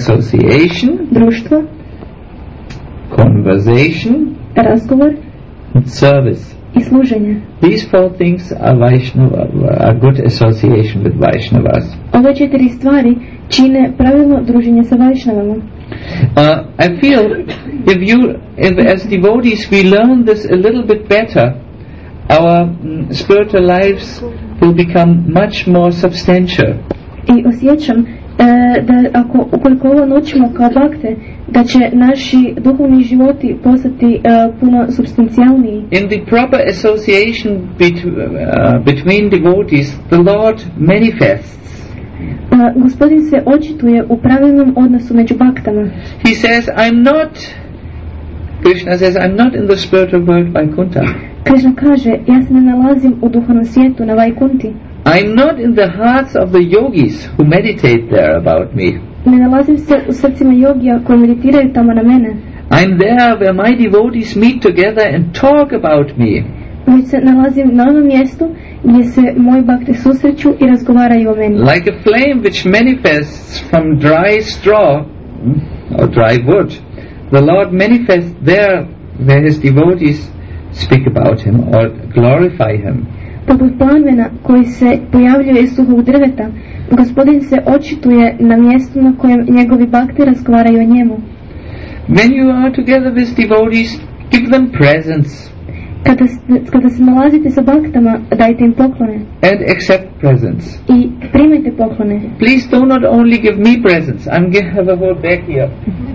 Association. Društvo. Conversation. Razgovor. and service. I služenje. These four things are Vaishnava, are good association with Vaishnavas. Ove 4 stvari čine pravilno druženje sa Vajšnavama. I feel if as devotees we learn this a little bit better, our spiritual lives will become much more substantial. I osjećam da ukoliko ovo naučimo kao bakte, da će naši duhovni životi postati puno substancijalniji. In the proper association between devotees, the Lord manifests. Gospodin se očituje u pravilnom odnosu među baktama. He says, Krishna says, I'm not in the spiritual world Vaikuntha. Krishna kaže, ja se ne nalazim u duhovnom svijetu na Vajkunti. I'm not in the hearts of the yogis who meditate there about me. Ne nalazim se u srcima jogija koji meditiraju tamo na mene. I'm there where my devotees meet together and talk about me. Već se nalazim na onom mjestu gdje se moji bakte susreću i razgovaraju o meni. Like a flame which manifests from dry straw or dry wood, the Lord manifests there where his devotees speak about him or glorify him. Poput plamena koji se pojavljuje iz suhog drveta, Gospodin se očituje na mjestu na kojem njegovi bakti razgovaraju o njemu. When you are together with devotees, give them presents. Kada se nalazite sa baktama, dajte im poklone. And accept presents. I primajte poklone. Please do not only give me presents. Have a whole bag here.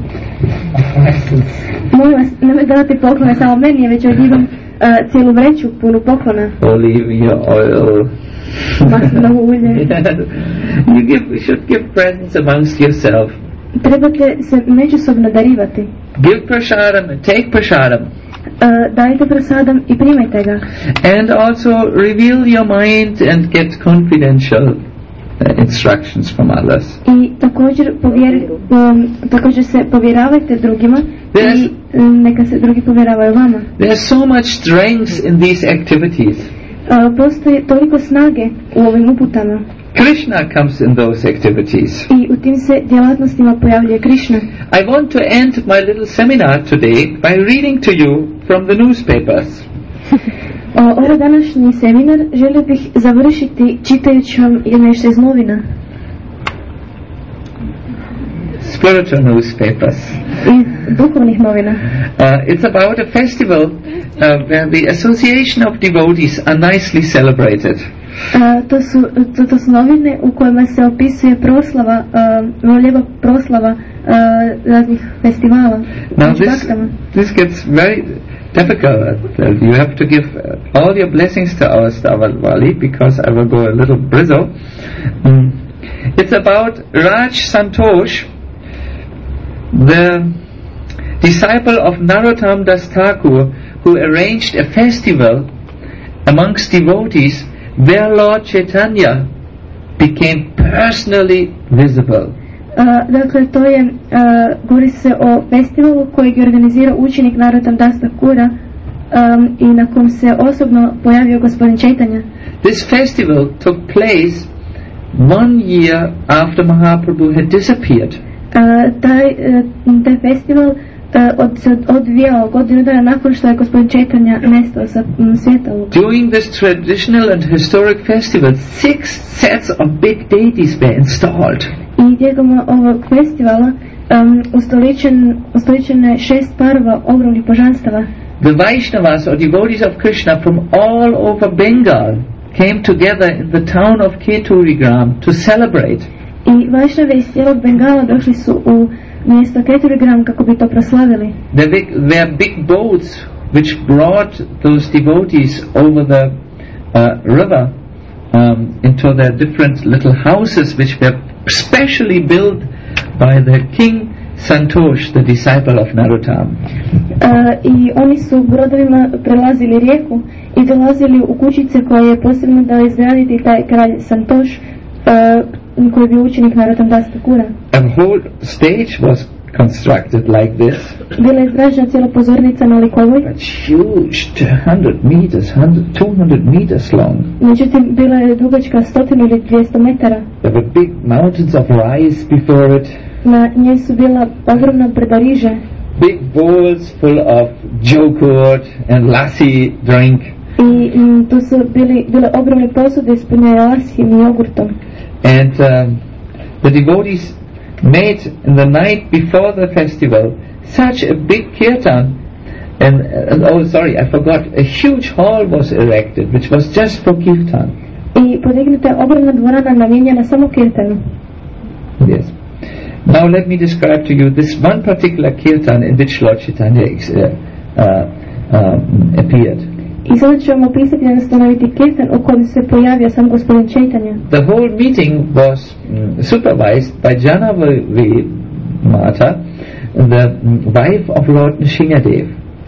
Molim vas, nemoj davati poklone samo meni, već imam cijelu vreću punu poklona. Olive oil. Maslinovo ulje. You should give presents amongst yourself. Trebate se međusobno darivati. Give prasadam and take prasadam. Dajte prasadam i primajte ga. And also reveal your mind and get confidential instructions from others. I također se povjeravajte drugima i neka se drugi povjeravaju vama. There's so much strength in these activities. Postoji toliko snage u ovim uputama. Krishna comes in those activities. I u tim se djelatnostima pojavljuje Krishna. I want to end my little seminar today by reading to you from the newspapers. Ovaj današnji seminar želio bih završiti čitajući vam nešto iz novina. Spiritual newspapers. Iz duhovnih novina. It's about a festival where the association of devotees are nicely celebrated. To su novine u kojima se opisuje proslava, lijepa proslava raznih festivala. Now this gets very difficult. You have to give all your blessings to our Stavalwali because I will go a little brizzo. It's about Raj Santosh, the disciple of Narottam Das Thakur, who arranged a festival amongst devotees where Lord Chaitanya became personally visible. Dakle, to je, govori se o festivalu kojeg je organizirao učenik Narottam Das Thakura i na kom se osobno pojavio gospodin Chaitanya. This festival took place 1 year after Mahaprabhu had disappeared. Taj festival se odvijao godinu dana nakon što je gospodin Chaitanya nestao sa svijeta. During this traditional and historic festival, 6 sets of big deities were installed. I tijekom ovog festivala ustoličene 6 parova ogromnih božanstava. The Vaishnavas or devotees of Krishna from all over Bengal came together in the town of Keturigram to celebrate. I Vaishnave iz cijelog Bengala došli su u mjesto Keturigram kako bi to proslavili. There were big boats which brought those devotees over the river into their different little houses which were specially built by the king Santosh, the disciple of Narottam. I oni su brodovima prelazili rijeku i dolazili u kućice koje je posebno dao izgraditi taj kralj Santosh, koji je bio učenik Narottam Das Thakura. A whole stage was constructed like this. Bila je izgrađena cijela pozornica na likovoj. It's huge, 200 meters long. Međutim, bila je dugačka 100 ili 200 metara. There were big mountains of rice before it. Na njej su bila ogromna brda riže. big bowls full of yogurt and lassi drink. I tu su bile ogromne posude ispunjene lasijim i jogurtom. And the devotees made in the night before the festival such a big kirtan. And I forgot, a huge hall was erected which was just for kirtan. I podignuta je ogromna dvorana namijenjena samo kirtanu. Yes. Now let me describe to you this one particular kirtan in which Lord Chaitanya appeared. I sada ću vam opisati jedan stanoviti kirtan u kojem se pojavio sam gospodin Chaitanya. The whole meeting was supervised by Janavi Mata, the wife of Lord Nrsingadev.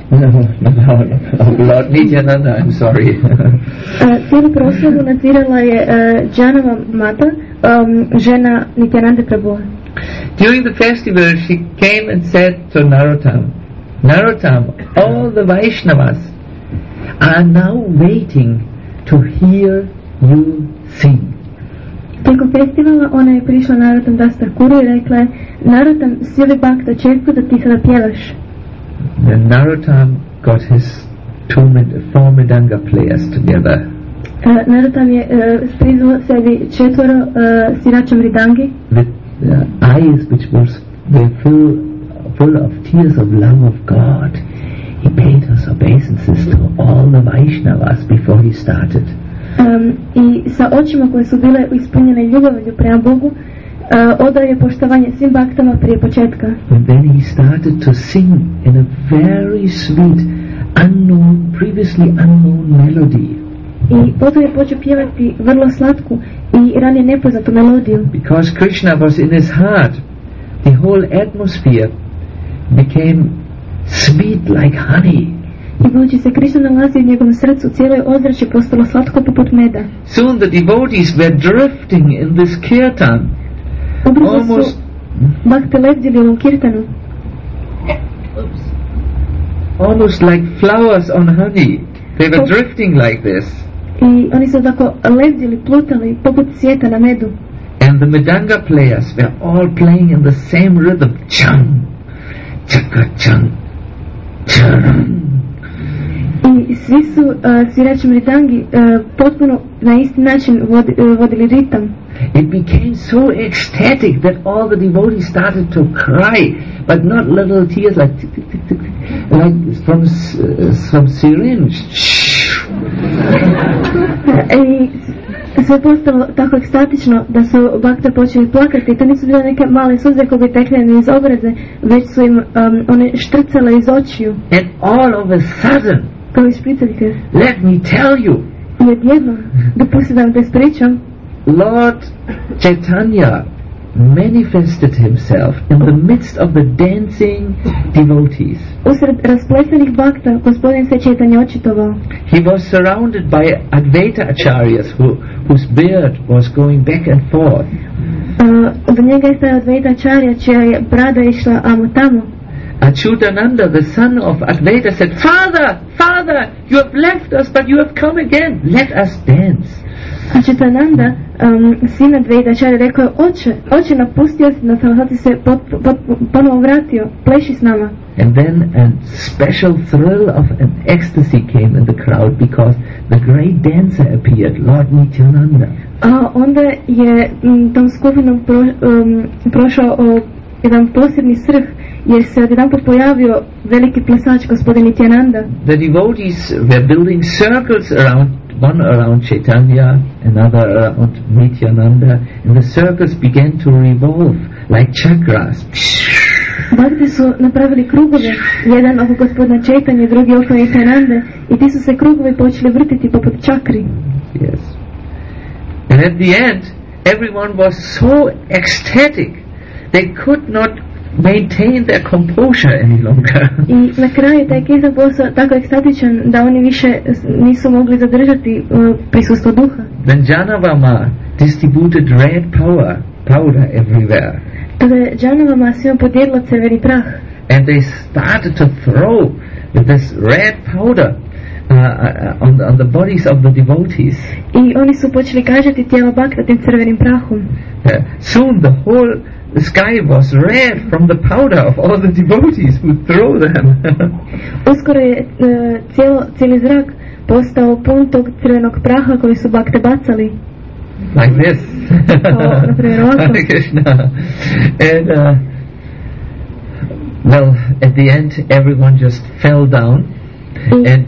Of Lord Nityananda, I'm sorry. Cijelu proslavu nadzirala je Janava Mata, žena Nityananda Prabhu. During the festival she came and said to Narottam, all the Vaishnavas are now waiting to hear you sing. Tijekom festivala ona je prišla Narottam Das Thakuru i rekla je, Narottam, svi ovi bhakta očekuju da ti sada pjevaš. Then Narottam got his four mridanga players together. Narottam je strizao sebi 4 svirača mridangi. With eyes which were full of tears of love of God. He paid his obeisances to all the Vaishnavas before he started. I sa očima koje su bile ispunjene ljubavlju prema Bogu, odao je poštovanje svim baktama prije početka. And then he started to sing in a very sweet, previously unknown melody. I potom je počeo pjevati vrlo slatku i ranije nepoznatu melodiju. Because Krishna was in his heart, the whole atmosphere became sweet like honey. I budući se Krishna nalazi u njegovom srcu, cijelo je ozračje postalo slatko poput meda. Soon the devotees were drifting in this kirtan. Ubrzo su bhakte lebdili u ovom kirtanu. Almost like flowers on honey. They were drifting like this. I oni su tako lebdili, plutali poput cvijeta na medu. And the mridanga players were all playing in the same rhythm. Chang, chaka, chang, chang. I svi su svirači mridangi potpuno na isti način vodili ritam. It became so ecstatic that all the devotees started to cry, but not little tears like from syringe. I sve postalo tako ekstatično da su bhakte počeli plakati. To nisu bile neke male suze koje bi tekle iz obraze, već su im one štrcale iz očiju. And all of a sudden, kao iz špriceljke. Let me tell you. I odjednom, dopustite da vam to ispričam. Lord Chaitanya manifested himself in the midst of the dancing devotees. Usred raspletenih bhakta gospodin se Chaitanya očitovao. He was surrounded by Advaita acharyas whose beard was going back and forth. Do njega je stajao Advaita acharya čija je brada išla amo tamo. Achyutananda, the son of Advaita, said, Father, you have left us, but you have come again. Let us dance. Achyutananda, sin Advaita acharya, rekao, oče, napustio si nas, ali sad si se ponovo vratio, pleši s nama. And then a special thrill of an ecstasy came in the crowd because the great dancer appeared, Lord Nityananda. Onda je tom skupinom prošao jedan posebni srh, jer se odjedanput pojavio veliki plesač gospodin Nityananda. The devotees were building circles one around Chaitanya, another around Nityananda, and the circles began to revolve like chakras. Bhakti su napravili krugove, jedan oko gospodina Chaitanya, drugi oko Nityanande, i ti su se krugovi počeli vrtiti poput čakri. Yes. And at the end, everyone was so ecstatic, they could not maintain their composure any longer. I na kraju taj kirtan postao tako ekstatičan da oni više nisu mogli zadržati prisustvo duha. Then Janavama distributed red powder everywhere. Tada je Janavama svima podijelila crveni prah. And they started to throw this red powder on the bodies of the devotees. I oni su počeli gađati tijelo bhakta tim crvenim prahom. Soon the whole the sky was red from the powder of all the devotees who throw them. Uskoro je cijeli zrak postao pun tog crvenog praha koji su bakte bacali. Like this. Hare Krishna. And well, at the end everyone just fell down and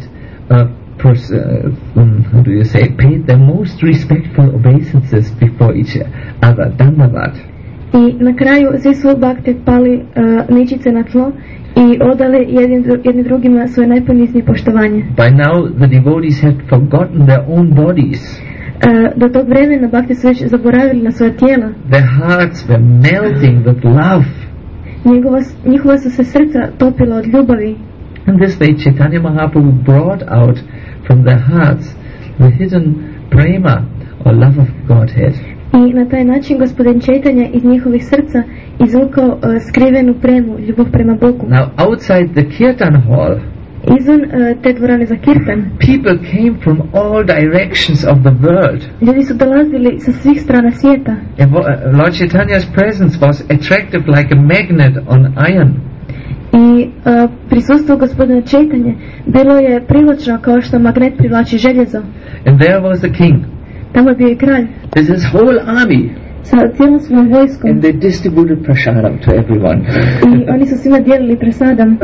how do you say, paid the most respectful obeisances before each other. Dhanavad. I na kraju svi su bakte pali ničice na tlo i odali jedni drugima svoje najponiznije poštovanje. By now the devotees had forgotten their own bodies. Do tog vremena bakte su već zaboravili na svoja tijela. Their hearts were melting with love. Njihova su se srca topila od ljubavi. And this way Chaitanya Mahaprabhu brought out from their hearts the hidden prema or love of Godhead. I na taj način gospodin Chaitanya iz njihovih srca izvukao skrivenu premu, ljubav prema Bogu. Now outside the Kirtan hall, izvan te dvorane za kirtan, people came from all directions of the world. Ljudi su dolazili sa svih strana svijeta. Lord Chaitanya's presence was attractive like a magnet on iron. I prisustvo gospodina Chaitanje bilo je privlačno kao što magnet privlači željezo. And there was the king. Tamo je bio i kralj. This is whole army. Sa cijelom svojom vojskom. And they distributed prasadam to everyone. I oni su svima dijelili prasadam.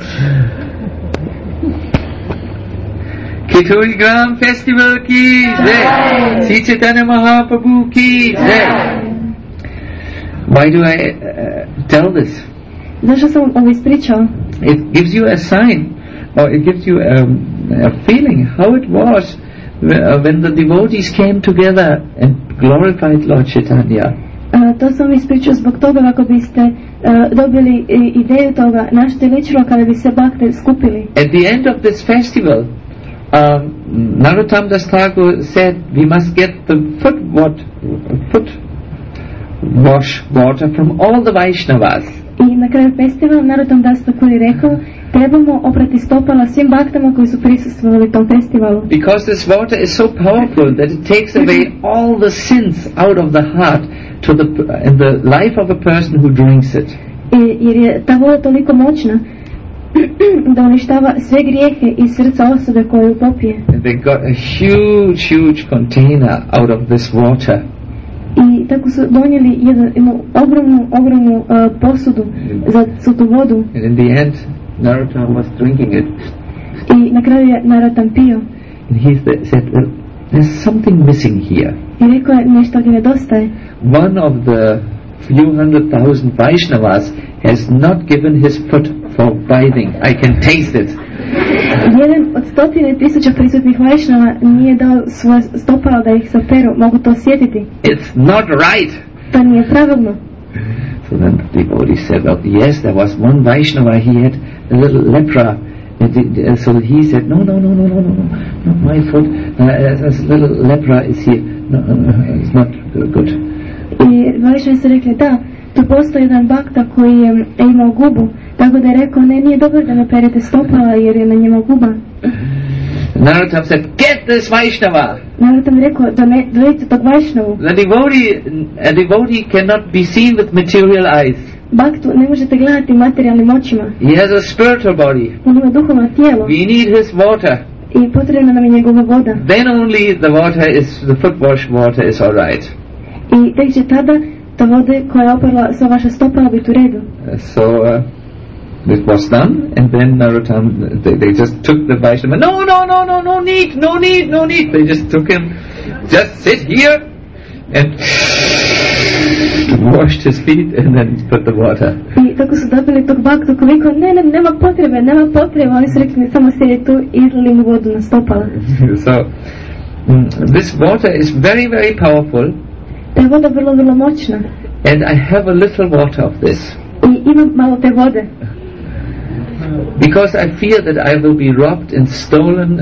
Kituri Gram Festival ki jai. Sri Chaitanya Mahaprabhu ki jai. Why do I tell this? Zašto sam ovo ispričao? It gives you a sign, or it gives you a feeling how it was when the devotees came together and glorified Lord Chaitanya. To sam ispričao zbog toga kako biste dobili ideju toga na što je ličilo kada bi se bakte skupili. At the end of this festival, Narottam Das Thakur said we must get the foot wash water from all the Vaishnavas. I na kraju festivala Narottam Das Thakur je rekao trebamo oprati stopala svim baktama koji su prisustvovali tom festivalu. Because this water is so powerful that it takes away all the sins out of the heart in the life of a person who drinks it. Jer je ta voda toliko moćna da uništava sve grijehe iz srca osobe koju popije. And they got a huge container out of this water. I tako su donijeli jednu ogromnu posudu za tu vodu. And in the end, Narottam was drinking it. I na kraju je Narottam pio. And he said, well, there's something missing here. I rekao je nešto ovdje nedostaje. One of the few 100,000 Vaishnavas has not given his foot for bathing. I can taste it. Jedan od 100,000 prisutnih Vajšnava nije dao svoje stopala da ih saperu, mogu to osjetiti. It's not right. To nije pravilno. So then the devotee said, well, yes, there was one Vaishnava, he had a little lepra. So he said, no, not my foot. This little lepra is here. No, it's not good. I Vajšnavi su rekli, da, tu postoji jedan bakta koji je imao gubu, tako da je rekao, ne, nije dobro da me perete stopala jer je na njima guba. Narottam said, get this Vaishnava. Narottam je rekao, dovedite tog Vajšnavu. A devotee cannot be seen with material eyes. Baktu ne možete gledati materijalnim očima. He has a spiritual body. On ima duhovno tijelo. We need his water. I potrebna nam je njegova voda. Then only the foot wash water is all right. I tek će tada ta voda koja je operla sva vaša stopala biti u redu. So it was done, and then Narottam, they just took the Vaishnava. No need. They just took him, just sit here, and washed his feet, and then put the water. I tako su dobili tog baktu koliko, nema potrebe, oni su rekli samo sjedi tu i izlili mu vodu na stopala. So this water is very, very powerful. Ta je voda vrlo moćna. And I have a little water of this. I imam malo te vode. Because I fear that I will be robbed and stolen,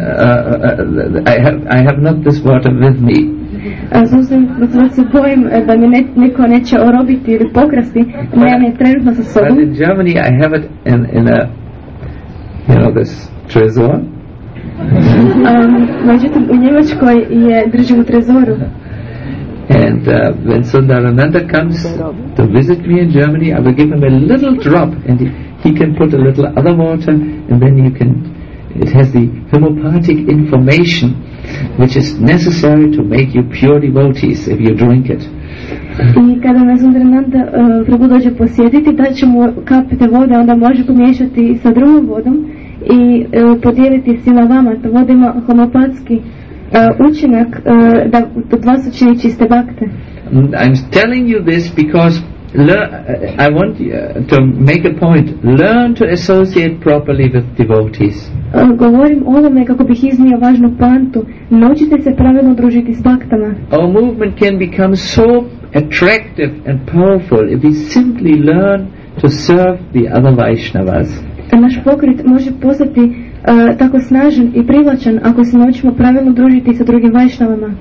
I have not this water with me. Zato se bojim da me neko neće orobiti ili pokrasti, nemam je trenutno sa sobom. But in Germany I have it in a, this trezor. Međutim, u Njemačkoj je držim u trezoru. And when Sundarananda comes to visit me in Germany, I will give him a little drop, and he can put a little other water, and then it has the homeopathic information which is necessary to make you pure devotees if you drink it. I kada nas Sundarananda Prabhu dođe posjetiti, da ćemo kapite vode, onda može pomiješati sa drugom vodom i podijeliti svima vama. Ta voda ima homeopatski učinak da od vas učini čiste bakte. I'm telling you this because I want to make a point. Learn to associate properly with devotees. Govorim o ovome kako bih iznio važnu poantu. Naučite se pravilno družiti s baktama. Our movement can become so attractive and powerful if we simply learn to serve the other Vaishnavas. Naš pokret može postati tako snažan i privlačan ako se naučimo pravilno družiti sa drugim Vaishnavama.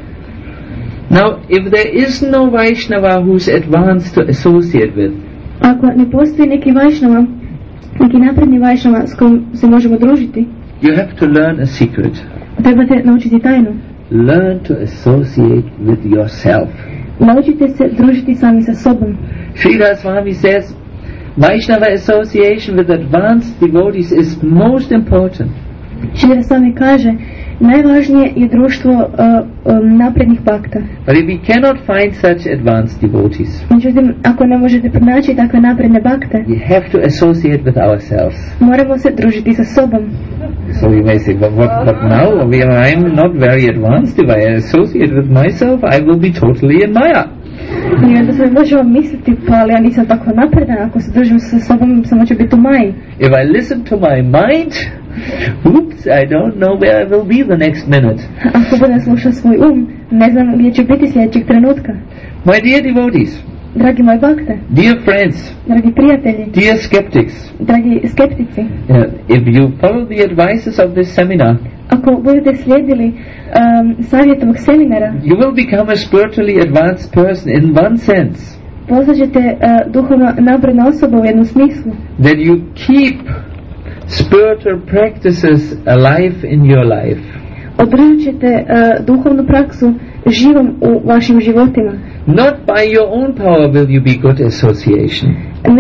Now, if there is no Vaishnava who's advanced to associate with, ako ne postoji neki Vaishnava, neki napredni Vaishnava s kojim se možemo družiti, you have to learn a secret. Trebate naučiti tajnu. Learn to associate with yourself. Naučite se družiti sami sa sobom. Sridhar Swami says, Vaishnava association with advanced devotees is most important. Sridhar Swami kaže, najvažnije je društvo naprednih bakta. But if we cannot find such advanced devotees, Međutim, ako ne možete pronaći takve napredne bakte, we have to associate with ourselves. moramo se družiti sa sobom. So you may say, but now? I'm not very advanced. If I associate with myself, I will be totally in Maya. I onda se možemo misliti, pa ali ja nisam tako napredan, ako se držim sa sobom, samo ću biti u Maji. If I listen to my mind, oops, I don't know where I will be the next minute. Ako budem slušao svoj ne znam gdje ću biti sljedećeg trenutka. My dear devotees, Dragi moji bakte, dear friends, dragi prijatelji, dear skeptics, dragi skeptici, if you follow the advices of this seminar, ako budete slijedili savjet ovog seminara, you will become a spiritually advanced person in one sense. postaćete duhovno napredna osoba u jednom smislu. That you keep spiritual practices alive in your life. Održat ćete duhovnu praksu živom u vašim životima. Not by your own power will you be good association.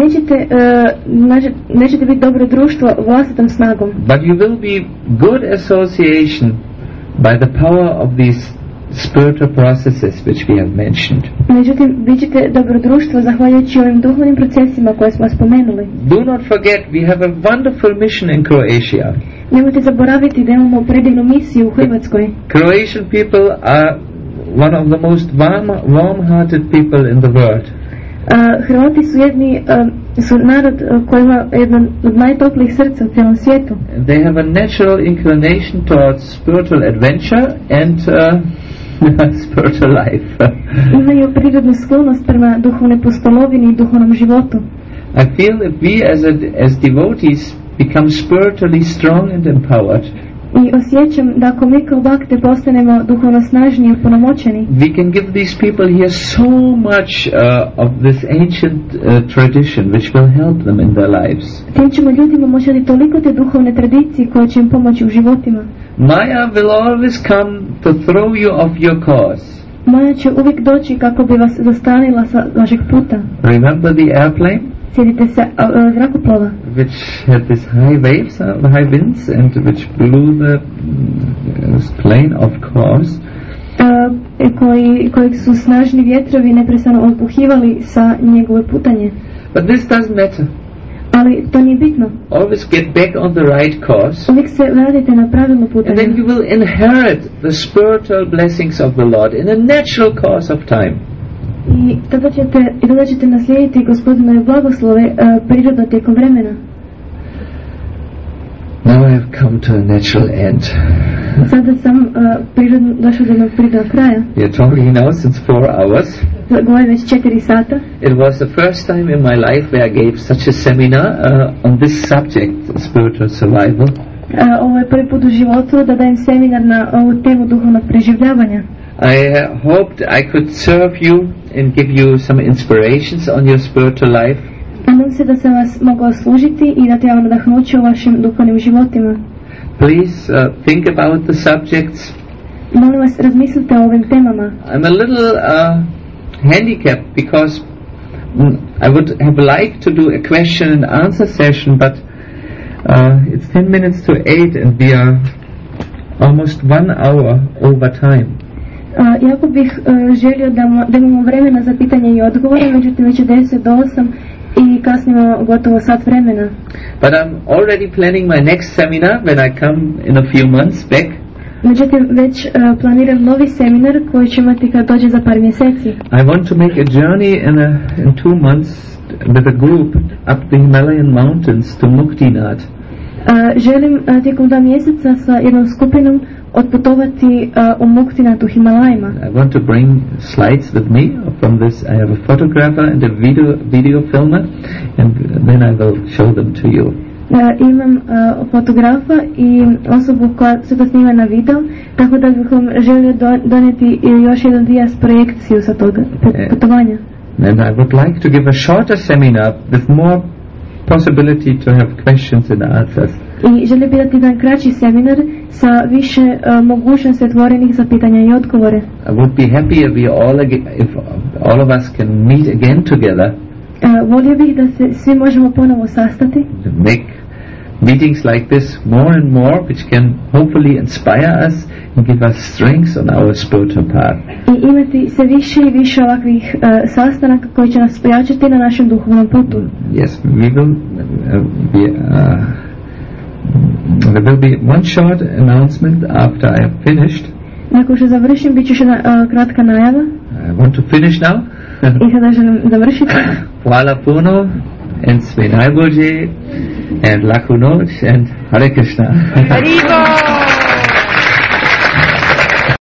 Nećete biti dobro društvo vlastitom snagom. But you will be good association by the power of these spiritual processes which we have mentioned. Međutim, bit ćete dobro društvo zahvaljujući ovim duhovnim procesima koje smo spomenuli. Do not forget, we have a wonderful mission in Croatia. Nemojte zaboraviti da imamo predivnu misiju u Hrvatskoj. Croatian people are one of the most warm-hearted people in the world. Hrvati su narod koji ima jedan od najtoplijih srca u cijelom svijetu. They have a natural inclination towards spiritual adventure and spiritual life. Imaju prirodnu sklonost prema duhovnoj pustolovini i duhovnom životu. I feel that we as devotees become spiritually strong and empowered. I osjećam da ako mi kao bakte postanemo duhovno snažni i punomoćeni, we can give these people here so much of this ancient tradition which will help them in their lives. Tim ćemo ljudima moći dati toliko te duhovne tradicije koje će im pomoći u životima. Maya will always come to throw you off your course. Maja će uvijek doći kako bi vas zastanila sa vašeg puta. Remember the airplane? Sjetite se zrakoplova, which had these high waves, high winds, and which blew the plane off course. Kojeg su snažni vjetrovi neprestano otpuhivali sa njegove putanje. But this doesn't matter. Ali to nije bitno. Always get back on the right course. Uvijek se vratite na pravilno putanje. And then you will inherit the spiritual blessings of the Lord in a natural course of time. I tada ćete naslijediti Gospodinove blagoslove prirodno tijekom vremena. Now I have come to a natural end. Sada sam došao do jednog prirodnog kraja. We are talking now since 4 hours. Govorim već 4 sata. It was the first time in my life where I gave such a seminar on this subject, spiritual survival. Ovo je prvi put u životu da dajem seminar na ovu temu duhovnog preživljavanja. I hoped I could serve you and give you some inspirations on your spiritual life. Nadam se da sam vas mogla služiti i dati vam nadahnuće u vašim duhovnim životima. Please think about the subjects. Molim vas, razmislite o ovim temama. I'm a little handicapped because I would have liked to do a question and answer session, but it's 10 minutes to 8 and we are almost 1 hour over time. Jako bih želio da imamo vremena za pitanje i odgovore, međutim već je 10 do 8 i kasnimo gotovo sat vremena. But I'm already planning my next seminar when I come in a few months back. Međutim, već planiram novi seminar koji će imati kad dođe za par mjeseci. I want to make a journey in 2 months with a group up the Himalayan mountains to Muktinath. Želim tijekom 2 mjeseca sa jednom skupinom otputovati u Muktinat u Himalajima. I want to bring slides with me from this. I have a photographer and a video filmer, and then I will show them to you. Imam fotografa i osobu koja se to snima na video, tako da bih vam želio donijeti još jedan dijas projekciju sa toga putovanja. And I would like to give a shorter seminar with more possibility to have questions and answers. I želim bi dati jedan kraći seminar sa više mogućnosti otvorenih za pitanja i odgovore. I would be happy if all of us can meet again together. Volio bih da se svi možemo ponovo sastati. To make meetings like this more and more, which can hopefully inspire us and give us strength on our spiritual path. I imati se više i više ovakvih sastanaka koji će nas pojačati na našem duhovnom putu. Yes, there will be one short announcement after I have finished. Nakon što završim, bit će još jedna kratka najava. I want to finish now. I sada želim završiti. Hvala puno, and sve najbolje, and laku noć, and Hare Krishna. Haribo!